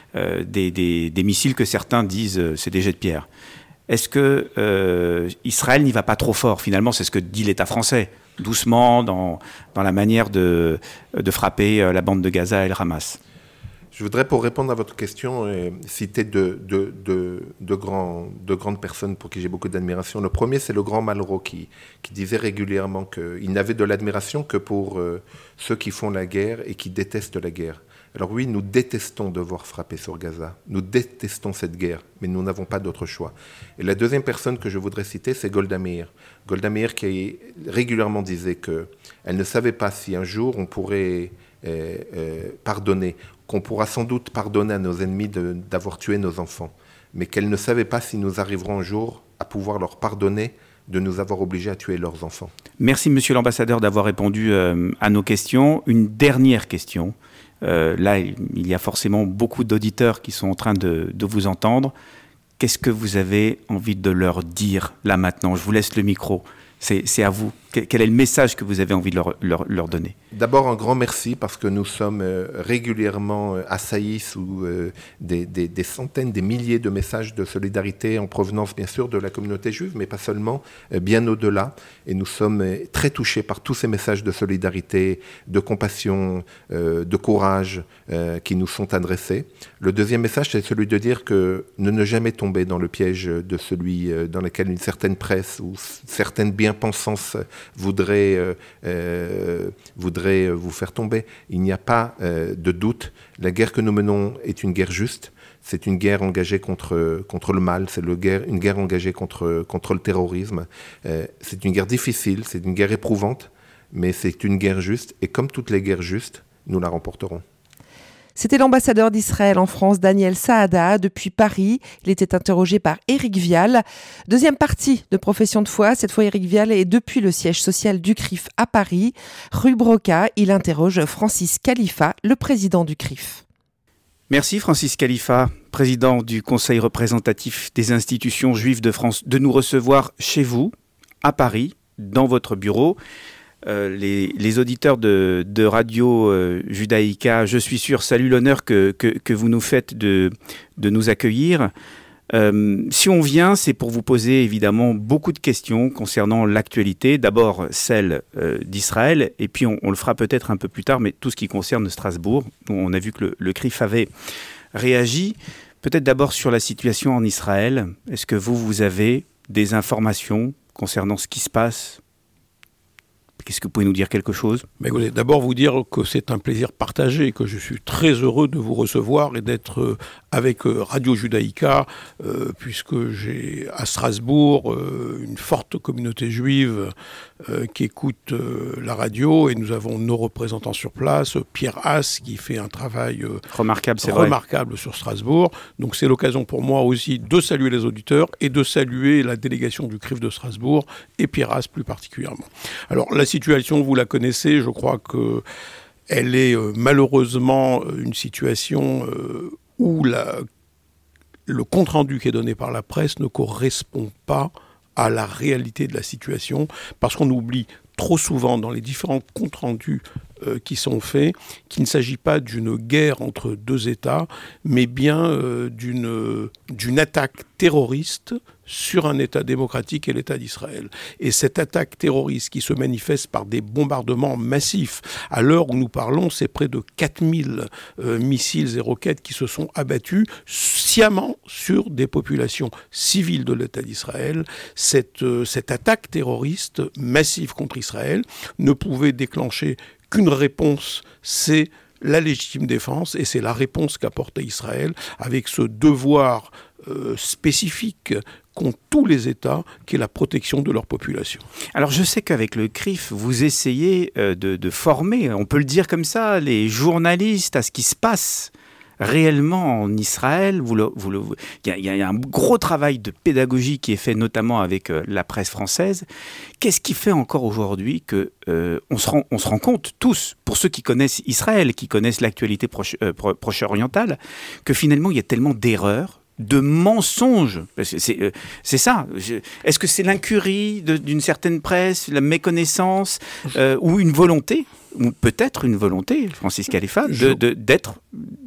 missiles que certains disent c'est des jets de pierre. Est-ce que Israël n'y va pas trop fort ? Finalement, c'est ce que dit l'État français. Doucement dans la manière de frapper la bande de Gaza et le Hamas. Je voudrais, pour répondre à votre question, citer deux grandes personnes pour qui j'ai beaucoup d'admiration. Le premier, c'est le grand Malraux qui disait régulièrement qu'il n'avait de l'admiration que pour ceux qui font la guerre et qui détestent la guerre. Alors oui, nous détestons devoir frapper sur Gaza. Nous détestons cette guerre, mais nous n'avons pas d'autre choix. Et la deuxième personne que je voudrais citer, c'est Golda Meir. Golda Meir qui régulièrement disait qu'elle ne savait pas si un jour on pourrait pardonner, qu'on pourra sans doute pardonner à nos ennemis d'avoir tué nos enfants, mais qu'elle ne savait pas si nous arriverons un jour à pouvoir leur pardonner de nous avoir obligés à tuer leurs enfants. Merci, monsieur l'ambassadeur, d'avoir répondu à nos questions. Une dernière question. Là, il y a forcément beaucoup d'auditeurs qui sont en train de vous entendre. Qu'est-ce que vous avez envie de leur dire, là, maintenant ? Je vous laisse le micro. C'est à vous. Quel est le message que vous avez envie de leur donner ? D'abord, un grand merci parce que nous sommes régulièrement assaillis sous des centaines, des milliers de messages de solidarité en provenance, bien sûr, de la communauté juive, mais pas seulement, bien au-delà. Et nous sommes très touchés par tous ces messages de solidarité, de compassion, de courage qui nous sont adressés. Le deuxième message, c'est celui de dire que ne jamais tomber dans le piège de celui dans lequel une certaine presse ou certaines bien-pensances voudrait vous faire tomber. Il n'y a pas de doute. La guerre que nous menons est une guerre juste. C'est une guerre engagée contre le mal. C'est une guerre engagée contre le terrorisme. C'est une guerre difficile. C'est une guerre éprouvante. Mais c'est une guerre juste. Et comme toutes les guerres justes, nous la remporterons. C'était l'ambassadeur d'Israël en France, Daniel Saada, depuis Paris. Il était interrogé par Éric Vial. Deuxième partie de Profession de foi. Cette fois, Éric Vial est depuis le siège social du CRIF à Paris. Rue Broca, il interroge Francis Khalifa, le président du CRIF. Merci Francis Khalifa, président du Conseil représentatif des institutions juives de France, de nous recevoir chez vous, à Paris, dans votre bureau. Les auditeurs de Radio Judaïka, je suis sûr, saluent l'honneur que vous nous faites de nous accueillir. Si on vient, c'est pour vous poser évidemment beaucoup de questions concernant l'actualité. D'abord celle d'Israël, et puis on le fera peut-être un peu plus tard, mais tout ce qui concerne Strasbourg. On a vu que le CRIF avait réagi. Peut-être d'abord sur la situation en Israël. Est-ce que vous avez des informations concernant ce qui se passe ? Est-ce que vous pouvez nous dire quelque chose ? Mais écoutez, d'abord vous dire que c'est un plaisir partagé, que je suis très heureux de vous recevoir et d'être avec Radio Judaïka, puisque j'ai à Strasbourg une forte communauté juive qui écoute la radio, et nous avons nos représentants sur place, Pierre Haas qui fait un travail remarquable sur Strasbourg. Donc c'est l'occasion pour moi aussi de saluer les auditeurs et de saluer la délégation du CRIF de Strasbourg et Pierre Haas plus particulièrement. Alors la situation, vous la connaissez, je crois qu'elle est malheureusement une situation où le compte-rendu qui est donné par la presse ne correspond pas à la réalité de la situation, parce qu'on oublie trop souvent dans les différents comptes rendus qui sont faits qu'il ne s'agit pas d'une guerre entre deux États, mais bien d'une attaque terroriste sur un État démocratique et l'État d'Israël. Et cette attaque terroriste qui se manifeste par des bombardements massifs, à l'heure où nous parlons, c'est près de 4000 missiles et roquettes qui se sont abattus sciemment sur des populations civiles de l'État d'Israël. Cette attaque terroriste massive contre Israël ne pouvait déclencher qu'une réponse, c'est la légitime défense, et c'est la réponse qu'apporte Israël avec ce devoir spécifique qu'ont tous les États, qui est la protection de leur population. Alors je sais qu'avec le CRIF, vous essayez de former, on peut le dire comme ça, les journalistes à ce qui se passe réellement en Israël. Il y a un gros travail de pédagogie qui est fait notamment avec la presse française. Qu'est-ce qui fait encore aujourd'hui que on se rend compte tous, pour ceux qui connaissent Israël, qui connaissent l'actualité proche-orientale, que finalement il y a tellement d'erreurs, de mensonges. C'est ça. Est-ce que c'est l'incurie d'une certaine presse, la méconnaissance, ou une volonté, ou peut-être une volonté, Francis Khalifa, d'être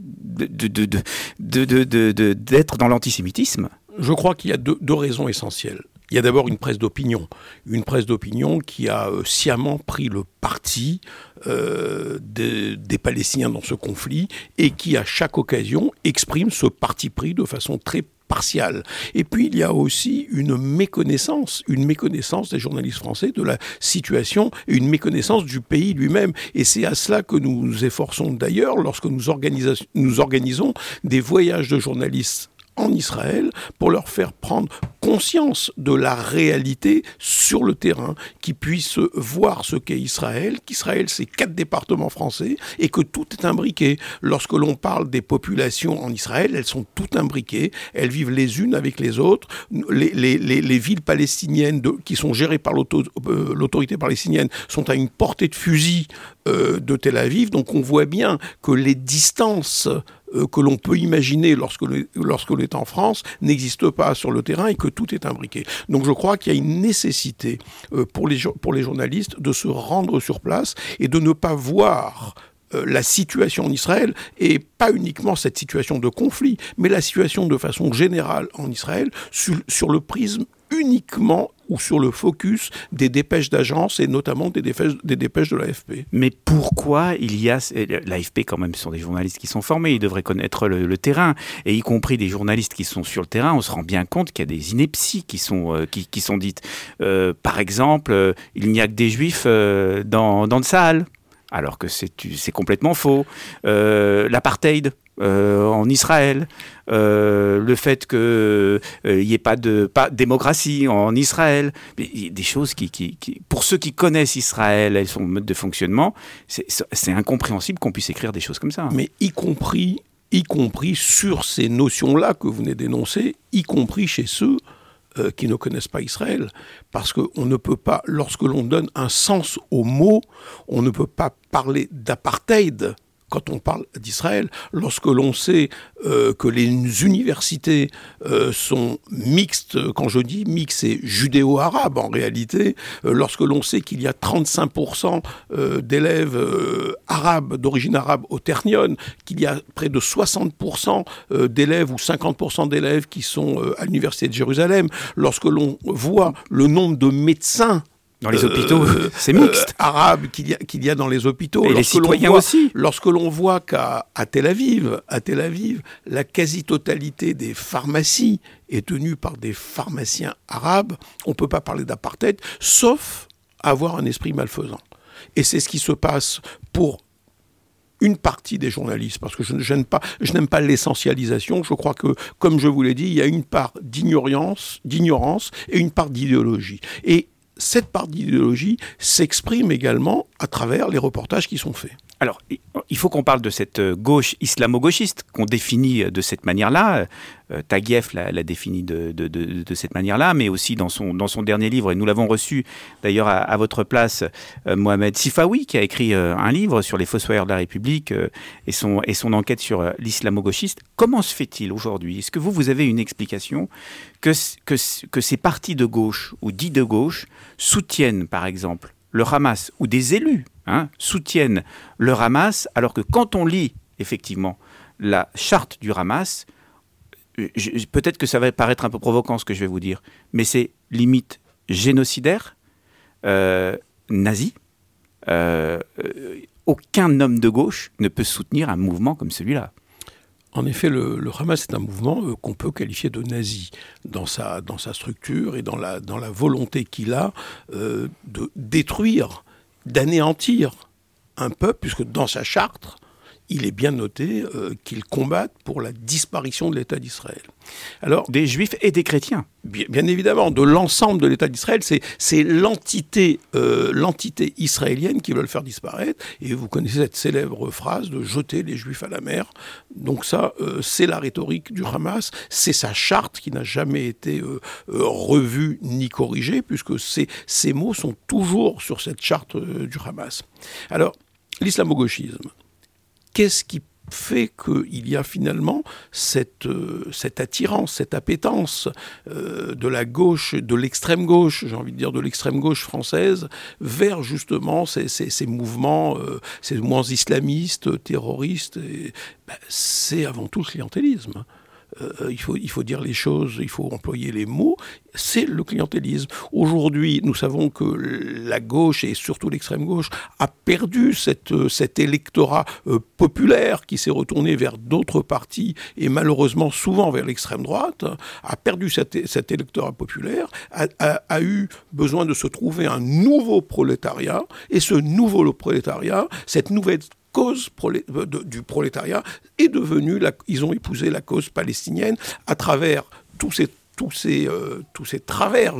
dans l'antisémitisme? Je crois qu'il y a deux raisons essentielles. Il y a d'abord une presse d'opinion qui a sciemment pris le parti des Palestiniens dans ce conflit, et qui, à chaque occasion, exprime ce parti pris de façon très partiale. Et puis, il y a aussi une méconnaissance des journalistes français de la situation, et une méconnaissance du pays lui-même. Et c'est à cela que nous nous efforçons d'ailleurs lorsque nous organisons des voyages de journalistes en Israël pour leur faire prendre conscience de la réalité sur le terrain, qu'ils puissent voir ce qu'est Israël, qu'Israël c'est 4 départements français et que tout est imbriqué. Lorsque l'on parle des populations en Israël, elles sont toutes imbriquées, elles vivent les unes avec les autres. Les villes palestiniennes qui sont gérées par l'autorité palestinienne sont à une portée de fusil de Tel Aviv, donc on voit bien que les distances que l'on peut imaginer lorsque l'on est en France n'existent pas sur le terrain et que tout est imbriqué. Donc je crois qu'il y a une nécessité pour les journalistes de se rendre sur place et de ne pas voir la situation en Israël, et pas uniquement cette situation de conflit, mais la situation de façon générale en Israël sur le prisme uniquement ou sur le focus des dépêches d'agence et notamment des dépêches de l'AFP. Mais pourquoi il y a... L'AFP quand même, ce sont des journalistes qui sont formés, ils devraient connaître le terrain, et y compris des journalistes qui sont sur le terrain, on se rend bien compte qu'il y a des inepties qui sont dites. Par exemple, il n'y a que des juifs dans le Sahel, alors que c'est complètement faux. L'apartheid en Israël, le fait qu'il n'y ait pas de démocratie en Israël, des choses qui, pour ceux qui connaissent Israël et son mode de fonctionnement, c'est incompréhensible qu'on puisse écrire des choses comme ça. Mais y compris sur ces notions-là que vous venez d'énoncer, y compris chez ceux qui ne connaissent pas Israël. Parce qu'on ne peut pas, lorsque l'on donne un sens au mot, on ne peut pas parler d'apartheid quand on parle d'Israël, lorsque l'on sait que les universités sont mixtes, quand je dis mixtes, c'est judéo-arabe en réalité, lorsque l'on sait qu'il y a 35% d'élèves arabes, d'origine arabe au Ternion, qu'il y a près de 60% d'élèves ou 50% d'élèves qui sont à l'université de Jérusalem, lorsque l'on voit le nombre de médecins dans les hôpitaux, c'est mixte. Arabes qu'il y a dans les hôpitaux. Et les citoyens aussi. Lorsque l'on voit qu'à Tel Aviv, la quasi-totalité des pharmacies est tenue par des pharmaciens arabes, on ne peut pas parler d'apartheid, sauf avoir un esprit malfaisant. Et c'est ce qui se passe pour une partie des journalistes, parce que je n'aime pas l'essentialisation. Je crois que, comme je vous l'ai dit, il y a une part d'ignorance et une part d'idéologie. Et cette part d'idéologie s'exprime également à travers les reportages qui sont faits. Alors, il faut qu'on parle de cette gauche islamo-gauchiste qu'on définit de cette manière-là. Taguieff l'a défini de cette manière-là, mais aussi dans son dernier livre, et nous l'avons reçu d'ailleurs à votre place, Mohamed Sifawi, qui a écrit un livre sur les fossoyeurs de la République et son enquête sur l'islamo-gauchiste. Comment se fait-il aujourd'hui ? Est-ce que vous avez une explication que ces partis de gauche ou dits de gauche soutiennent, par exemple, le Hamas, ou des élus soutiennent le Hamas, alors que quand on lit effectivement la charte du Hamas, peut-être que ça va paraître un peu provoquant ce que je vais vous dire, mais c'est limite génocidaire, nazi. Aucun homme de gauche ne peut soutenir un mouvement comme celui-là. En effet, le Hamas est un mouvement qu'on peut qualifier de nazi dans sa structure et dans la volonté qu'il a de détruire, d'anéantir un peuple, puisque dans sa charte, il est bien noté qu'il combatte pour la disparition de l'État d'Israël. Alors, des Juifs et des chrétiens. Bien évidemment, de l'ensemble de l'État d'Israël, c'est l'entité israélienne qui veut le faire disparaître. Et vous connaissez cette célèbre phrase de jeter les Juifs à la mer. Donc ça, c'est la rhétorique du Hamas. C'est sa charte qui n'a jamais été revue ni corrigée, puisque ces mots sont toujours sur cette charte du Hamas. Alors, l'islamo-gauchisme, qu'est-ce qui fait qu'il y a finalement cette attirance, cette appétence de la gauche, de l'extrême gauche, j'ai envie de dire de l'extrême gauche française, vers justement ces mouvements islamistes, terroristes. C'est avant tout le clientélisme. Il faut dire les choses, il faut employer les mots, c'est le clientélisme. Aujourd'hui, nous savons que la gauche, et surtout l'extrême gauche, a perdu cet électorat populaire qui s'est retourné vers d'autres partis, et malheureusement souvent vers l'extrême droite, a perdu cet électorat populaire, a eu besoin de se trouver un nouveau prolétariat, et ce nouveau prolétariat, cette nouvelle cause du prolétariat est devenue, ils ont épousé la cause palestinienne à travers tous les travers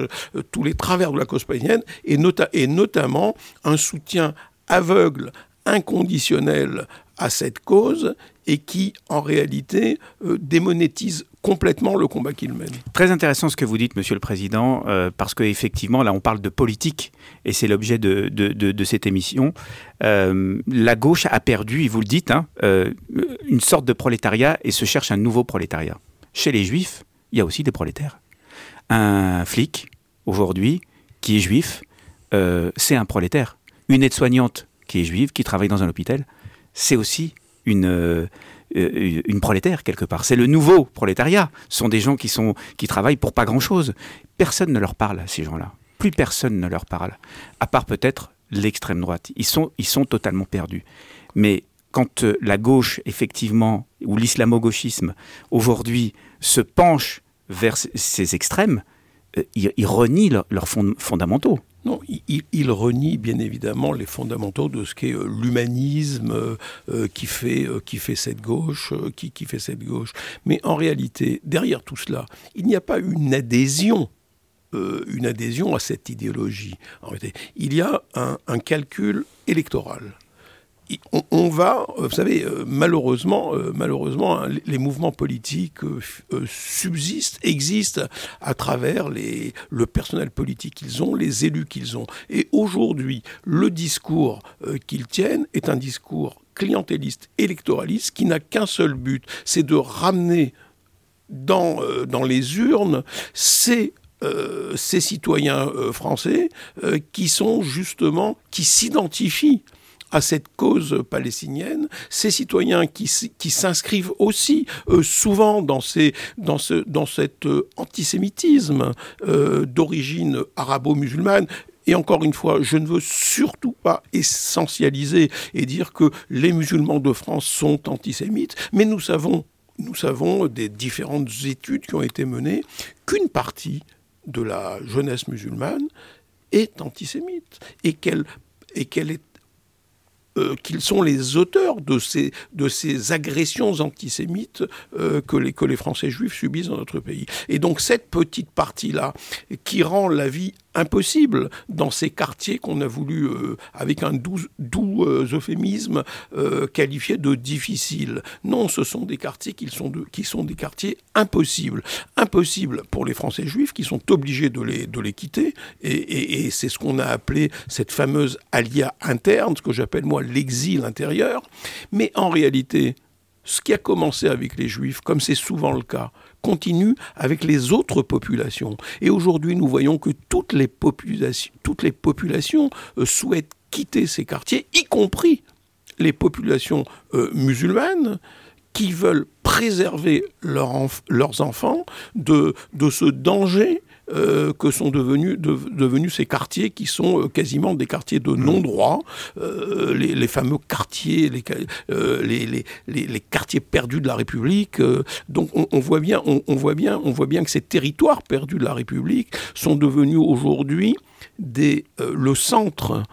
de la cause palestinienne, et notamment un soutien aveugle, inconditionnel à cette cause, et qui, en réalité, démonétise complètement le combat qu'ils mènent. Très intéressant ce que vous dites, Monsieur le Président, parce qu'effectivement, là, on parle de politique, et c'est l'objet de cette émission. La gauche a perdu, et vous le dites, une sorte de prolétariat, et se cherche un nouveau prolétariat. Chez les Juifs, il y a aussi des prolétaires. Un flic, aujourd'hui, qui est juif, c'est un prolétaire. Une aide-soignante qui est juive, qui travaille dans un hôpital, c'est aussi une prolétaire, quelque part. C'est le nouveau prolétariat. Ce sont des gens qui travaillent pour pas grand-chose. Personne ne leur parle, ces gens-là. Plus personne ne leur parle. À part peut-être l'extrême droite. Ils sont totalement perdus. Mais quand la gauche, effectivement, ou l'islamo-gauchisme, aujourd'hui, se penche vers ces extrêmes, ils renient leurs fondamentaux. Non, il renie bien évidemment les fondamentaux de ce qu'est l'humanisme qui fait cette gauche, qui fait cette gauche. Mais en réalité, derrière tout cela, il n'y a pas une adhésion à cette idéologie. En réalité, il y a un calcul électoral. On va, vous savez, malheureusement, les mouvements politiques existent à travers le personnel politique qu'ils ont, les élus qu'ils ont. Et aujourd'hui, le discours qu'ils tiennent est un discours clientéliste, électoraliste, qui n'a qu'un seul but, c'est de ramener dans les urnes ces citoyens français qui s'identifient à cette cause palestinienne, ces citoyens qui s'inscrivent aussi souvent dans cet antisémitisme d'origine arabo-musulmane. Et encore une fois, je ne veux surtout pas essentialiser et dire que les musulmans de France sont antisémites, mais nous savons des différentes études qui ont été menées qu'une partie de la jeunesse musulmane est antisémite et qu'ils sont les auteurs de ces agressions antisémites que les Français juifs subissent dans notre pays. Et donc cette petite partie-là, qui rend la vie impossible dans ces quartiers qu'on a voulu, avec un doux euphémisme, qualifier de difficiles. Non, ce sont des quartiers qui sont des quartiers impossibles. Impossibles pour les Français juifs qui sont obligés de les quitter. Et c'est ce qu'on a appelé cette fameuse alia interne, ce que j'appelle moi l'exil intérieur. Mais en réalité, ce qui a commencé avec les Juifs, comme c'est souvent le cas, continue avec les autres populations. Et aujourd'hui, nous voyons que toutes les populations souhaitent quitter ces quartiers, y compris les populations musulmanes, qui veulent préserver leurs enfants de ce danger que sont devenus ces quartiers qui sont quasiment des quartiers de non-droit, les fameux quartiers, les quartiers perdus de la République. Donc on voit bien que ces territoires perdus de la République sont devenus aujourd'hui le centre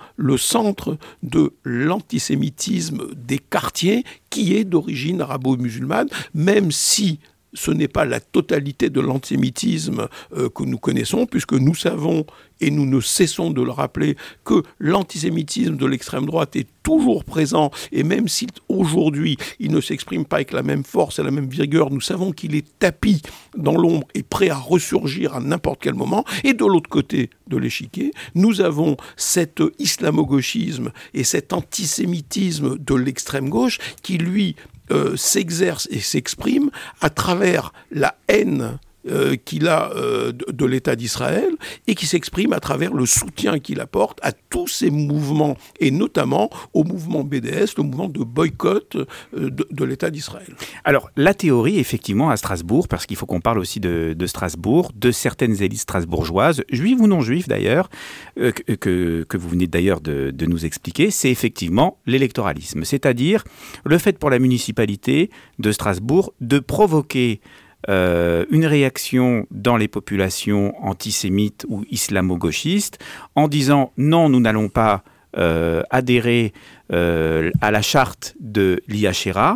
de l'antisémitisme des quartiers qui est d'origine arabo-musulmane, même si ce n'est pas la totalité de l'antisémitisme que nous connaissons, puisque nous savons, et nous ne cessons de le rappeler, que l'antisémitisme de l'extrême droite est toujours présent, et même si aujourd'hui il ne s'exprime pas avec la même force et la même vigueur, nous savons qu'il est tapi dans l'ombre et prêt à ressurgir à n'importe quel moment. Et de l'autre côté de l'échiquier, nous avons cet islamo-gauchisme et cet antisémitisme de l'extrême gauche qui, lui, s'exerce et s'exprime à travers la haine qu'il a de l'État d'Israël et qui s'exprime à travers le soutien qu'il apporte à tous ces mouvements et notamment au mouvement BDS, le mouvement de boycott de l'État d'Israël. Alors la théorie effectivement à Strasbourg, parce qu'il faut qu'on parle aussi de Strasbourg, de certaines élites strasbourgeoises, juives ou non juives d'ailleurs, que vous venez d'ailleurs de nous expliquer, c'est effectivement l'électoralisme, c'est-à-dire le fait pour la municipalité de Strasbourg de provoquer une réaction dans les populations antisémites ou islamo-gauchistes en disant non, nous n'allons pas adhéré à la charte de l'IHRA,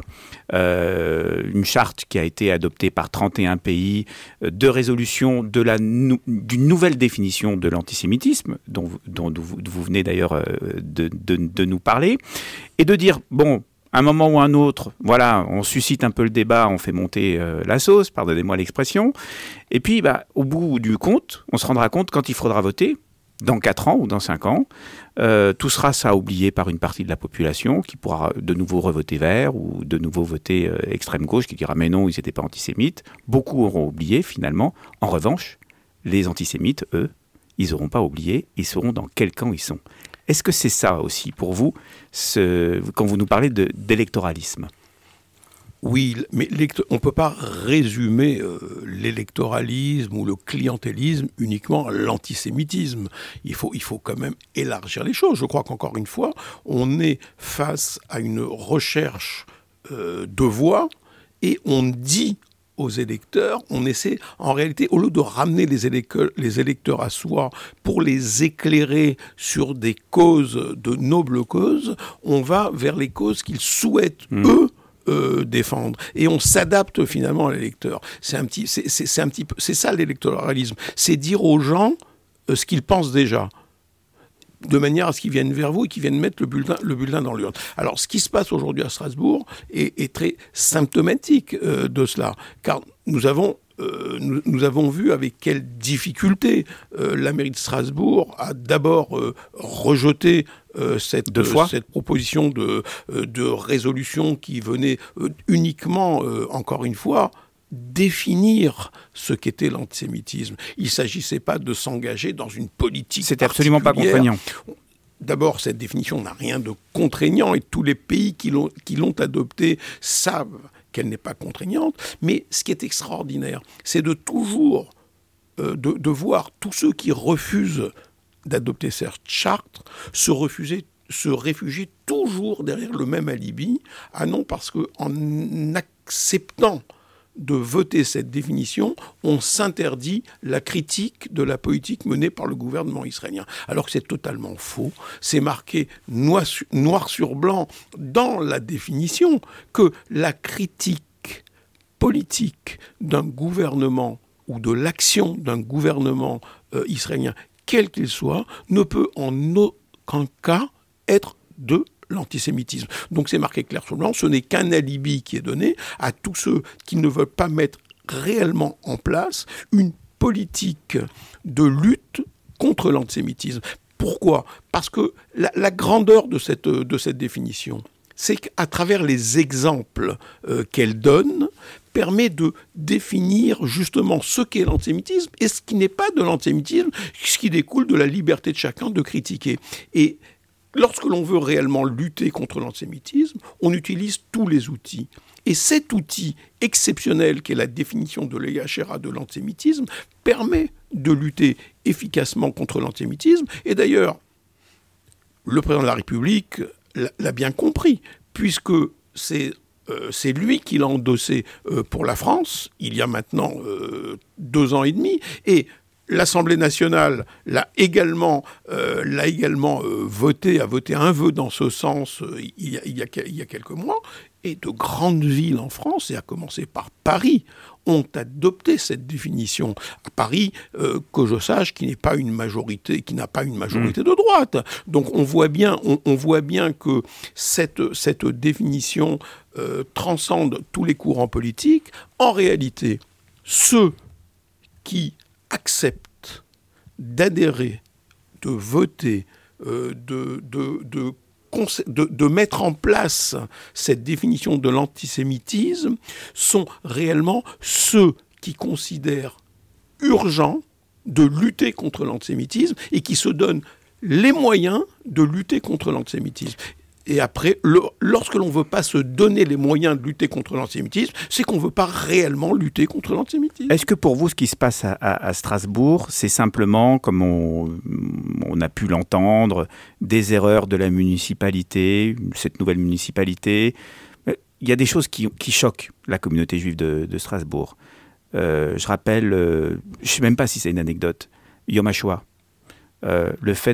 une charte qui a été adoptée par 31 pays, de résolution d'une nouvelle définition de l'antisémitisme, dont vous venez d'ailleurs de nous parler, et de dire, bon, à un moment ou à un autre, voilà, on suscite un peu le débat, on fait monter la sauce, pardonnez-moi l'expression, et puis au bout du compte, on se rendra compte quand il faudra voter, dans 4 ans ou dans 5 ans, tout sera ça oublié par une partie de la population qui pourra de nouveau revoter vert ou de nouveau voter extrême gauche qui dira mais non, ils n'étaient pas antisémites. Beaucoup auront oublié finalement. En revanche, les antisémites, eux, ils n'auront pas oublié, ils sauront dans quel camp ils sont. Est-ce que c'est ça aussi pour vous, quand vous nous parlez d'électoralisme ? Oui, mais on ne peut pas résumer l'électoralisme ou le clientélisme uniquement à l'antisémitisme. Il faut quand même élargir les choses. Je crois qu'encore une fois, on est face à une recherche de voix et on dit aux électeurs, on essaie, en réalité, au lieu de ramener les électeurs à soi pour les éclairer sur des causes, de nobles causes, on va vers les causes qu'ils souhaitent, eux, défendre. Et on s'adapte finalement à l'électeur. C'est ça l'électoralisme. C'est dire aux gens ce qu'ils pensent déjà, de manière à ce qu'ils viennent vers vous et qu'ils viennent mettre le bulletin dans l'urne. Alors, ce qui se passe aujourd'hui à Strasbourg est très symptomatique de cela, car nous avons vu avec quelle difficulté la mairie de Strasbourg a d'abord rejeté cette proposition de résolution qui venait uniquement, encore une fois, définir ce qu'était l'antisémitisme. Il ne s'agissait pas de s'engager dans une politique C'était absolument pas contraignant. D'abord, cette définition n'a rien de contraignant et tous les pays qui l'ont adoptée savent qu'elle n'est pas contraignante. Mais ce qui est extraordinaire, c'est de toujours de voir tous ceux qui refusent d'adopter cette charte se réfugier toujours derrière le même alibi. Ah non, parce qu'en acceptant de voter cette définition, on s'interdit la critique de la politique menée par le gouvernement israélien. Alors que c'est totalement faux. C'est marqué noir sur blanc dans la définition que la critique politique d'un gouvernement ou de l'action d'un gouvernement israélien, quel qu'il soit, ne peut en aucun cas être de l'antisémitisme. Donc c'est marqué clair sur blanc, ce n'est qu'un alibi qui est donné à tous ceux qui ne veulent pas mettre réellement en place une politique de lutte contre l'antisémitisme. Pourquoi ? Parce que la grandeur de cette définition, c'est qu'à travers les exemples qu'elle donne, permet de définir justement ce qu'est l'antisémitisme et ce qui n'est pas de l'antisémitisme, ce qui découle de la liberté de chacun de critiquer. Et lorsque l'on veut réellement lutter contre l'antisémitisme, on utilise tous les outils. Et cet outil exceptionnel qu'est la définition de l'IHRA de l'antisémitisme permet de lutter efficacement contre l'antisémitisme. Et d'ailleurs, le président de la République l'a bien compris, puisque c'est lui qui l'a endossé pour la France, il y a maintenant 2 ans et demi, et l'Assemblée nationale l'a également voté, a voté un vœu dans ce sens il y a quelques mois, et de grandes villes en France, et à commencer par Paris, ont adopté cette définition. À Paris, que je sache, qui n'a pas une majorité de droite. Donc on voit bien que cette définition transcende tous les courants politiques. En réalité, ceux qui acceptent d'adhérer, de voter, de mettre en place cette définition de l'antisémitisme sont réellement ceux qui considèrent urgent de lutter contre l'antisémitisme et qui se donnent les moyens de lutter contre l'antisémitisme. Et après, lorsque l'on ne veut pas se donner les moyens de lutter contre l'antisémitisme, c'est qu'on ne veut pas réellement lutter contre l'antisémitisme. Est-ce que pour vous, ce qui se passe à Strasbourg, c'est simplement, comme on a pu l'entendre, des erreurs de la municipalité, cette nouvelle municipalité ? Il y a des choses qui choquent la communauté juive de Strasbourg. Je rappelle, je ne sais même pas si c'est une anecdote, Yom HaShoah. Le fait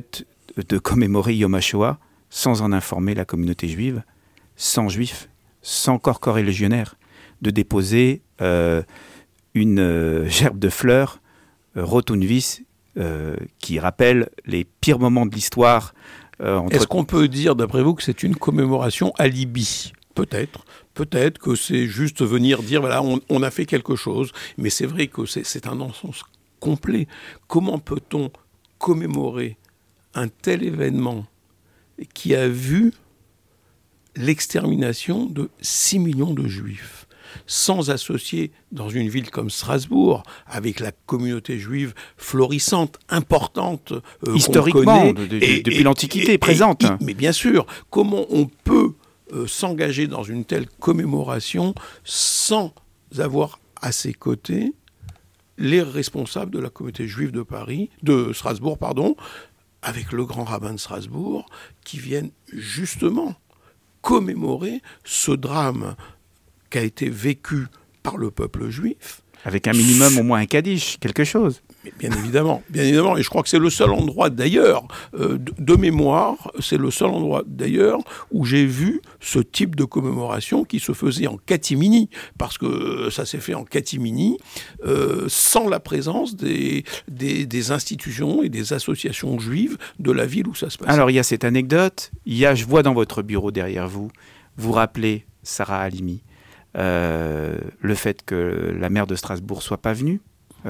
de commémorer Yom HaShoah sans en informer la communauté juive, sans juifs, sans corps et légionnaires, de déposer une gerbe de fleurs, Rotunvis, qui rappelle les pires moments de l'histoire. Est-ce qu'on peut dire, d'après vous, que c'est une commémoration alibi ? Peut-être que c'est juste venir dire, voilà, on a fait quelque chose, mais c'est vrai que c'est un non-sens complet. Comment peut-on commémorer un tel événement qui a vu l'extermination de 6 millions de juifs, sans associer dans une ville comme Strasbourg, avec la communauté juive florissante, importante, historiquement, depuis l'Antiquité, présente. Mais bien sûr, comment on peut s'engager dans une telle commémoration sans avoir à ses côtés les responsables de la communauté juive de Strasbourg, avec le grand rabbin de Strasbourg, qui viennent justement commémorer ce drame qui a été vécu par le peuple juif. Avec un minimum, au moins un kaddish, quelque chose. Mais bien évidemment, et je crois que c'est le seul endroit d'ailleurs, de mémoire, c'est le seul endroit d'ailleurs où j'ai vu ce type de commémoration qui se faisait en catimini, parce que ça s'est fait en catimini, sans la présence des institutions et des associations juives de la ville où ça se passe. Alors il y a cette anecdote, je vois dans votre bureau derrière vous, vous rappelez Sarah Halimi, le fait que la maire de Strasbourg soit pas venue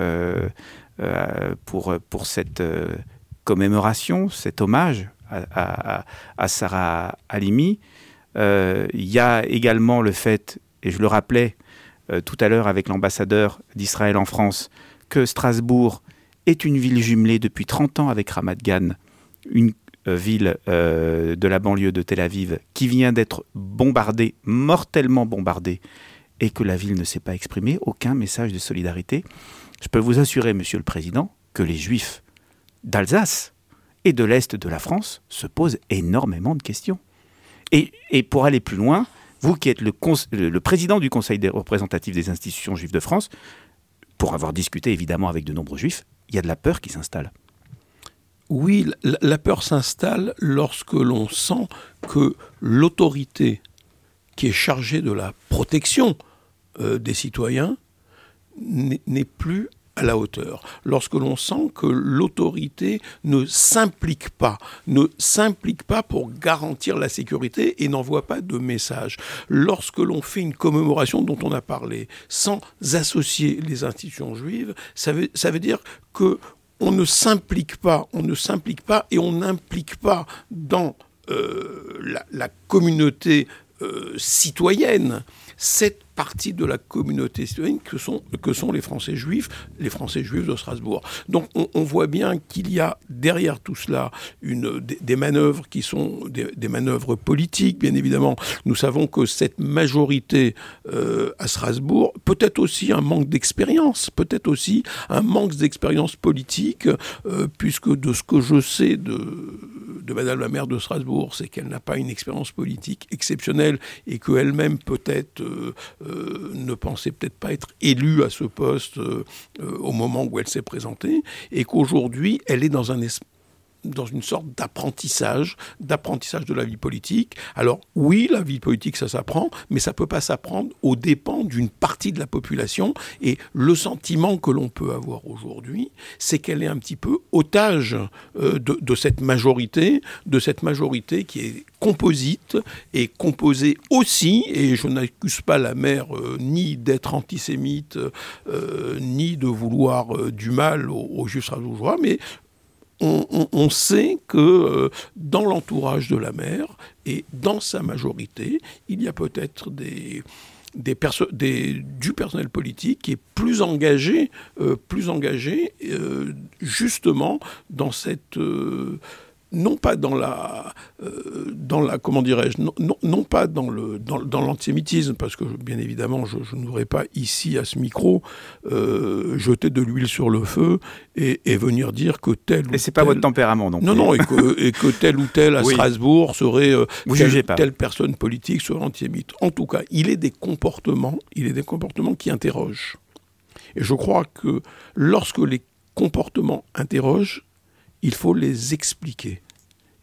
pour cette commémoration, cet hommage à Sarah Halimi. Il y a également le fait, et je le rappelais tout à l'heure avec l'ambassadeur d'Israël en France, que Strasbourg est une ville jumelée depuis 30 ans avec Ramat Gan, une ville de la banlieue de Tel Aviv qui vient d'être bombardée, mortellement bombardée, et que la ville ne s'est pas exprimée, aucun message de solidarité. Je peux vous assurer, Monsieur le Président, que les Juifs d'Alsace et de l'Est de la France se posent énormément de questions. Et pour aller plus loin, vous qui êtes le président du Conseil représentatif des institutions juives de France, pour avoir discuté évidemment avec de nombreux Juifs, il y a de la peur qui s'installe. Oui, la peur s'installe lorsque l'on sent que l'autorité qui est chargée de la protection des citoyens n'est plus à la hauteur. Lorsque l'on sent que l'autorité ne s'implique pas pour garantir la sécurité et n'envoie pas de message. Lorsque l'on fait une commémoration dont on a parlé sans associer les institutions juives, ça veut dire que on ne s'implique pas et on n'implique pas dans la communauté citoyenne cette partie de la communauté citoyenne que sont les Français juifs de Strasbourg. Donc on voit bien qu'il y a derrière tout cela des manœuvres qui sont des manœuvres politiques, bien évidemment. Nous savons que cette majorité à Strasbourg, peut-être aussi un manque d'expérience politique, puisque de ce que je sais de Madame la maire de Strasbourg, c'est qu'elle n'a pas une expérience politique exceptionnelle et qu'elle-même peut-être ne pensait peut-être pas être élue à ce poste au moment où elle s'est présentée, et qu'aujourd'hui, elle est dans une sorte d'apprentissage de la vie politique. Alors oui, la vie politique, ça s'apprend, mais ça ne peut pas s'apprendre aux dépens d'une partie de la population. Et le sentiment que l'on peut avoir aujourd'hui, c'est qu'elle est un petit peu otage de cette majorité qui est composite et composée aussi, et je n'accuse pas la maire ni d'être antisémite, ni de vouloir du mal aux Juifs strasbourgeois, mais on sait que dans l'entourage de la maire et dans sa majorité, il y a peut-être du personnel politique qui est plus engagé justement dans cette... non pas dans la comment dirais-je, non pas dans l'antisémitisme, parce que bien évidemment je ne voudrais pas ici à ce micro jeter de l'huile sur le feu et venir dire que tel ou tel... Et c'est pas votre tempérament non plus. Non, et que tel ou tel à Strasbourg serait telle personne politique serait antisémite. En tout cas, il est des comportements qui interrogent. Et je crois que lorsque les comportements interrogent, il faut les expliquer.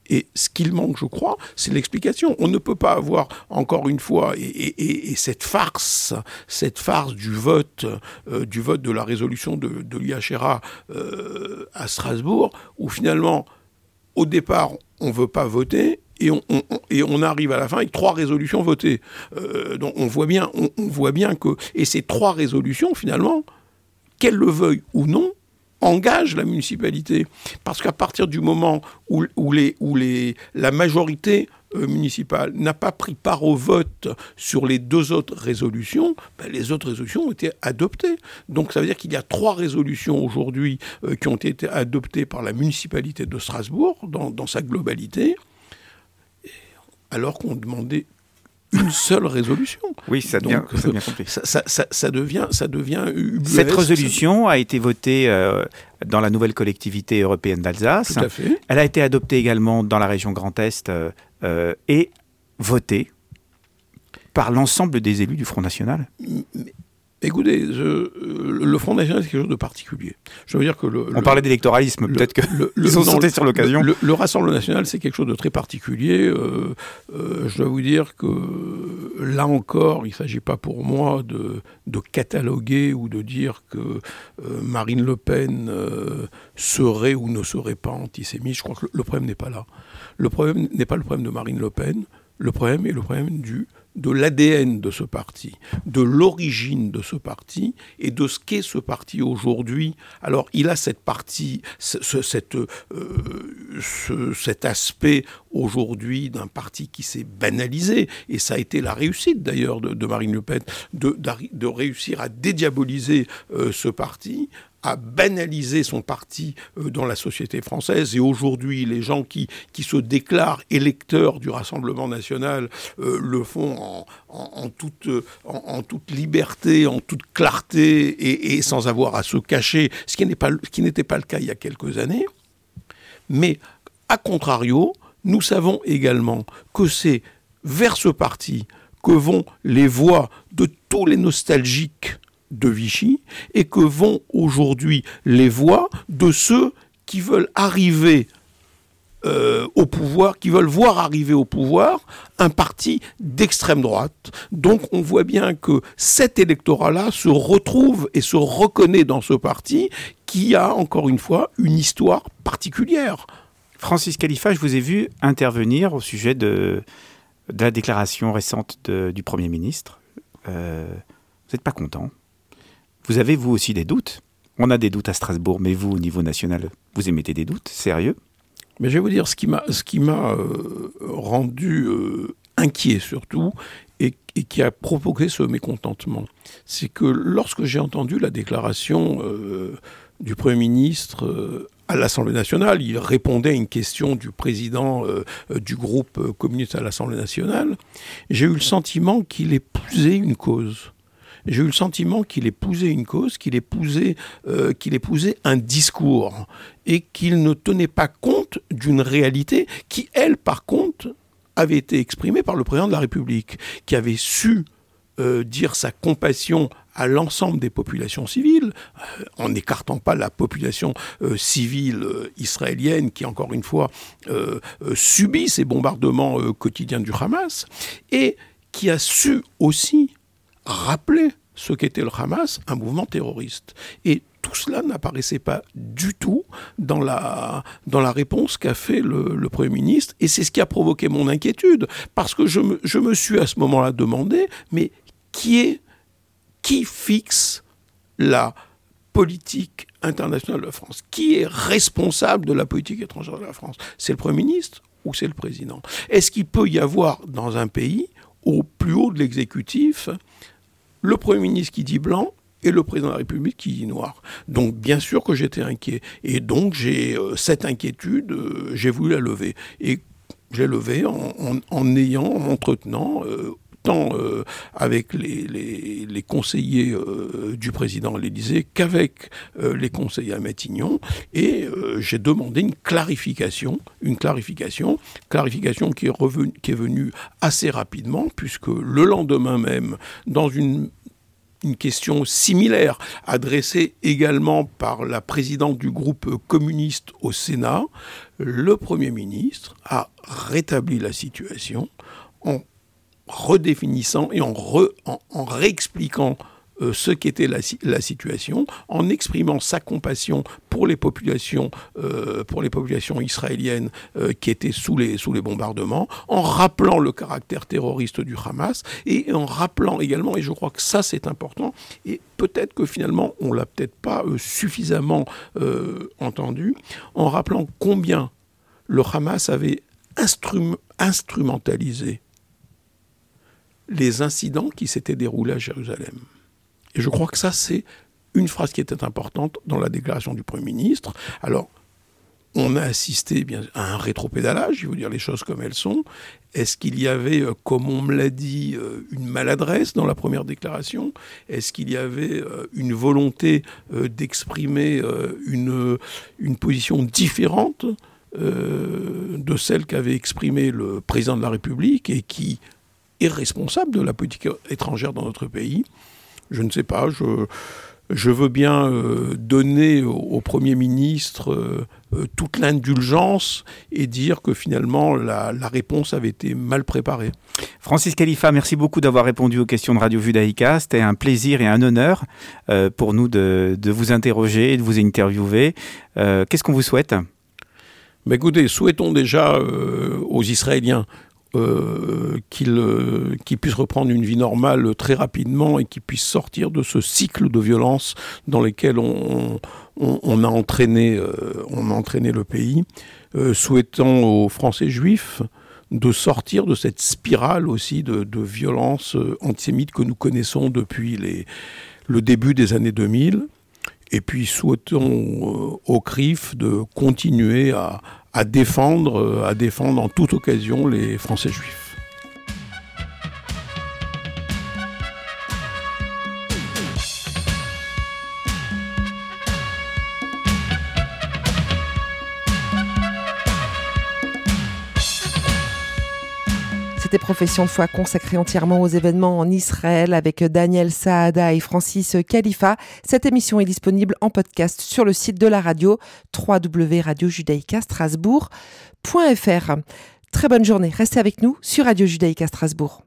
Et ce qu'il manque, je crois, c'est l'explication. On ne peut pas avoir, encore une fois, et cette farce du vote de la résolution de l'IHRA à Strasbourg, où finalement, au départ, on ne veut pas voter, et on arrive à la fin avec 3 résolutions votées. Donc on voit bien que... Et ces 3 résolutions, finalement, qu'elles le veuillent ou non, engage la municipalité. Parce qu'à partir du moment où la majorité municipale n'a pas pris part au vote sur les 2 autres résolutions, les autres résolutions ont été adoptées. Donc ça veut dire qu'il y a 3 résolutions aujourd'hui qui ont été adoptées par la municipalité de Strasbourg dans sa globalité, alors qu'on demandait une seule résolution. Oui, ça devient compliqué. Ça devient ubuesque. Cette résolution a été votée dans la nouvelle collectivité européenne d'Alsace. Tout à fait. Elle a été adoptée également dans la région Grand Est et votée par l'ensemble des élus du Front National. Écoutez, le Front National, c'est quelque chose de particulier. Je veux dire que on parlait d'électoralisme, peut-être qu'ils ont sauté sur l'occasion. Le Rassemblement National, c'est quelque chose de très particulier. Je dois vous dire que, là encore, il ne s'agit pas pour moi de cataloguer ou de dire que Marine Le Pen serait ou ne serait pas antisémite. Je crois que le problème n'est pas là. Le problème n'est pas le problème de Marine Le Pen. Le problème est le problème de l'ADN de ce parti, de l'origine de ce parti et de ce qu'est ce parti aujourd'hui. Alors, il a cette partie, cet aspect aujourd'hui d'un parti qui s'est banalisé, et ça a été la réussite d'ailleurs de Marine Le Pen, de réussir à dédiaboliser ce parti, à banaliser son parti dans la société française. Et aujourd'hui, les gens qui se déclarent électeurs du Rassemblement national le font en toute liberté, en toute clarté et sans avoir à se cacher, ce qui n'était pas le cas il y a quelques années. Mais, à contrario, nous savons également que c'est vers ce parti que vont les voix de tous les nostalgiques de Vichy, et que vont aujourd'hui les voix de ceux qui veulent arriver au pouvoir, qui veulent voir arriver au pouvoir un parti d'extrême droite. Donc on voit bien que cet électorat-là se retrouve et se reconnaît dans ce parti qui a, encore une fois, une histoire particulière. Francis Khalifa, je vous ai vu intervenir au sujet de la déclaration récente du Premier ministre. Vous n'êtes pas content ? Vous avez, vous aussi, des doutes. On a des doutes à Strasbourg, mais vous, au niveau national, vous émettez des doutes, sérieux ? Mais je vais vous dire ce qui m'a rendu inquiet, surtout, et qui a provoqué ce mécontentement. C'est que lorsque j'ai entendu la déclaration du Premier ministre à l'Assemblée nationale, il répondait à une question du président du groupe communiste à l'Assemblée nationale, j'ai eu le sentiment qu'il épousait une cause. J'ai eu le sentiment qu'il épousait une cause, qu'il épousait un discours, et qu'il ne tenait pas compte d'une réalité qui, elle, par contre, avait été exprimée par le président de la République, qui avait su dire sa compassion à l'ensemble des populations civiles, en n'écartant pas la population civile israélienne qui, encore une fois, subit ces bombardements quotidiens du Hamas, et qui a su aussi rappeler ce qu'était le Hamas, un mouvement terroriste. Et tout cela n'apparaissait pas du tout dans la réponse qu'a fait le Premier ministre, et c'est ce qui a provoqué mon inquiétude, parce que je me suis à ce moment-là demandé, mais qui fixe la politique internationale de la France ? Qui est responsable de la politique étrangère de la France ? C'est le Premier ministre ou c'est le président ? Est-ce qu'il peut y avoir dans un pays, au plus haut de l'exécutif, le Premier ministre qui dit blanc et le président de la République qui dit noir? Donc bien sûr que j'étais inquiet. Et donc cette inquiétude, j'ai voulu la lever. Et j'ai levé en m'entretenant tant avec les conseillers du président à l'Élysée qu'avec les conseillers à Matignon, et j'ai demandé une clarification qui est venue assez rapidement, puisque le lendemain même, dans une une question similaire, adressée également par la présidente du groupe communiste au Sénat. Le Premier ministre a rétabli la situation en redéfinissant et en réexpliquant ce qu'était la situation, en exprimant sa compassion pour les populations israéliennes qui étaient sous les bombardements, en rappelant le caractère terroriste du Hamas et en rappelant également, et je crois que ça c'est important, et peut-être que finalement on l'a peut-être pas suffisamment entendu, en rappelant combien le Hamas avait instrumentalisé les incidents qui s'étaient déroulés à Jérusalem. Et je crois que ça, c'est une phrase qui était importante dans la déclaration du Premier ministre. Alors, on a assisté bien à un rétropédalage, je vais vous dire les choses comme elles sont. Est-ce qu'il y avait, comme on me l'a dit, une maladresse dans la première déclaration ? Est-ce qu'il y avait une volonté d'exprimer une position différente de celle qu'avait exprimée le président de la République et qui est responsable de la politique étrangère dans notre pays ? Je ne sais pas, je veux bien donner au Premier ministre toute l'indulgence et dire que finalement la réponse avait été mal préparée. Francis Khalifa, merci beaucoup d'avoir répondu aux questions de Radio Judaïka. C'était un plaisir et un honneur pour nous de vous interroger et de vous interviewer. Qu'est-ce qu'on vous souhaite ? Écoutez, souhaitons déjà aux Israéliens qu'ils puissent reprendre une vie normale très rapidement et qu'ils puissent sortir de ce cycle de violence dans lequel on a entraîné le pays. Souhaitons aux Français juifs de sortir de cette spirale aussi de violence antisémite que nous connaissons depuis le début des années 2000. Et puis souhaitons au CRIF de continuer à défendre en toute occasion les Français juifs. C'était Profession de foi consacrée entièrement aux événements en Israël avec Daniel Saada et Francis Khalifa. Cette émission est disponible en podcast sur le site de la radio www.radiojudaïka-strasbourg.fr. Très bonne journée, restez avec nous sur Radio Judaïka Strasbourg.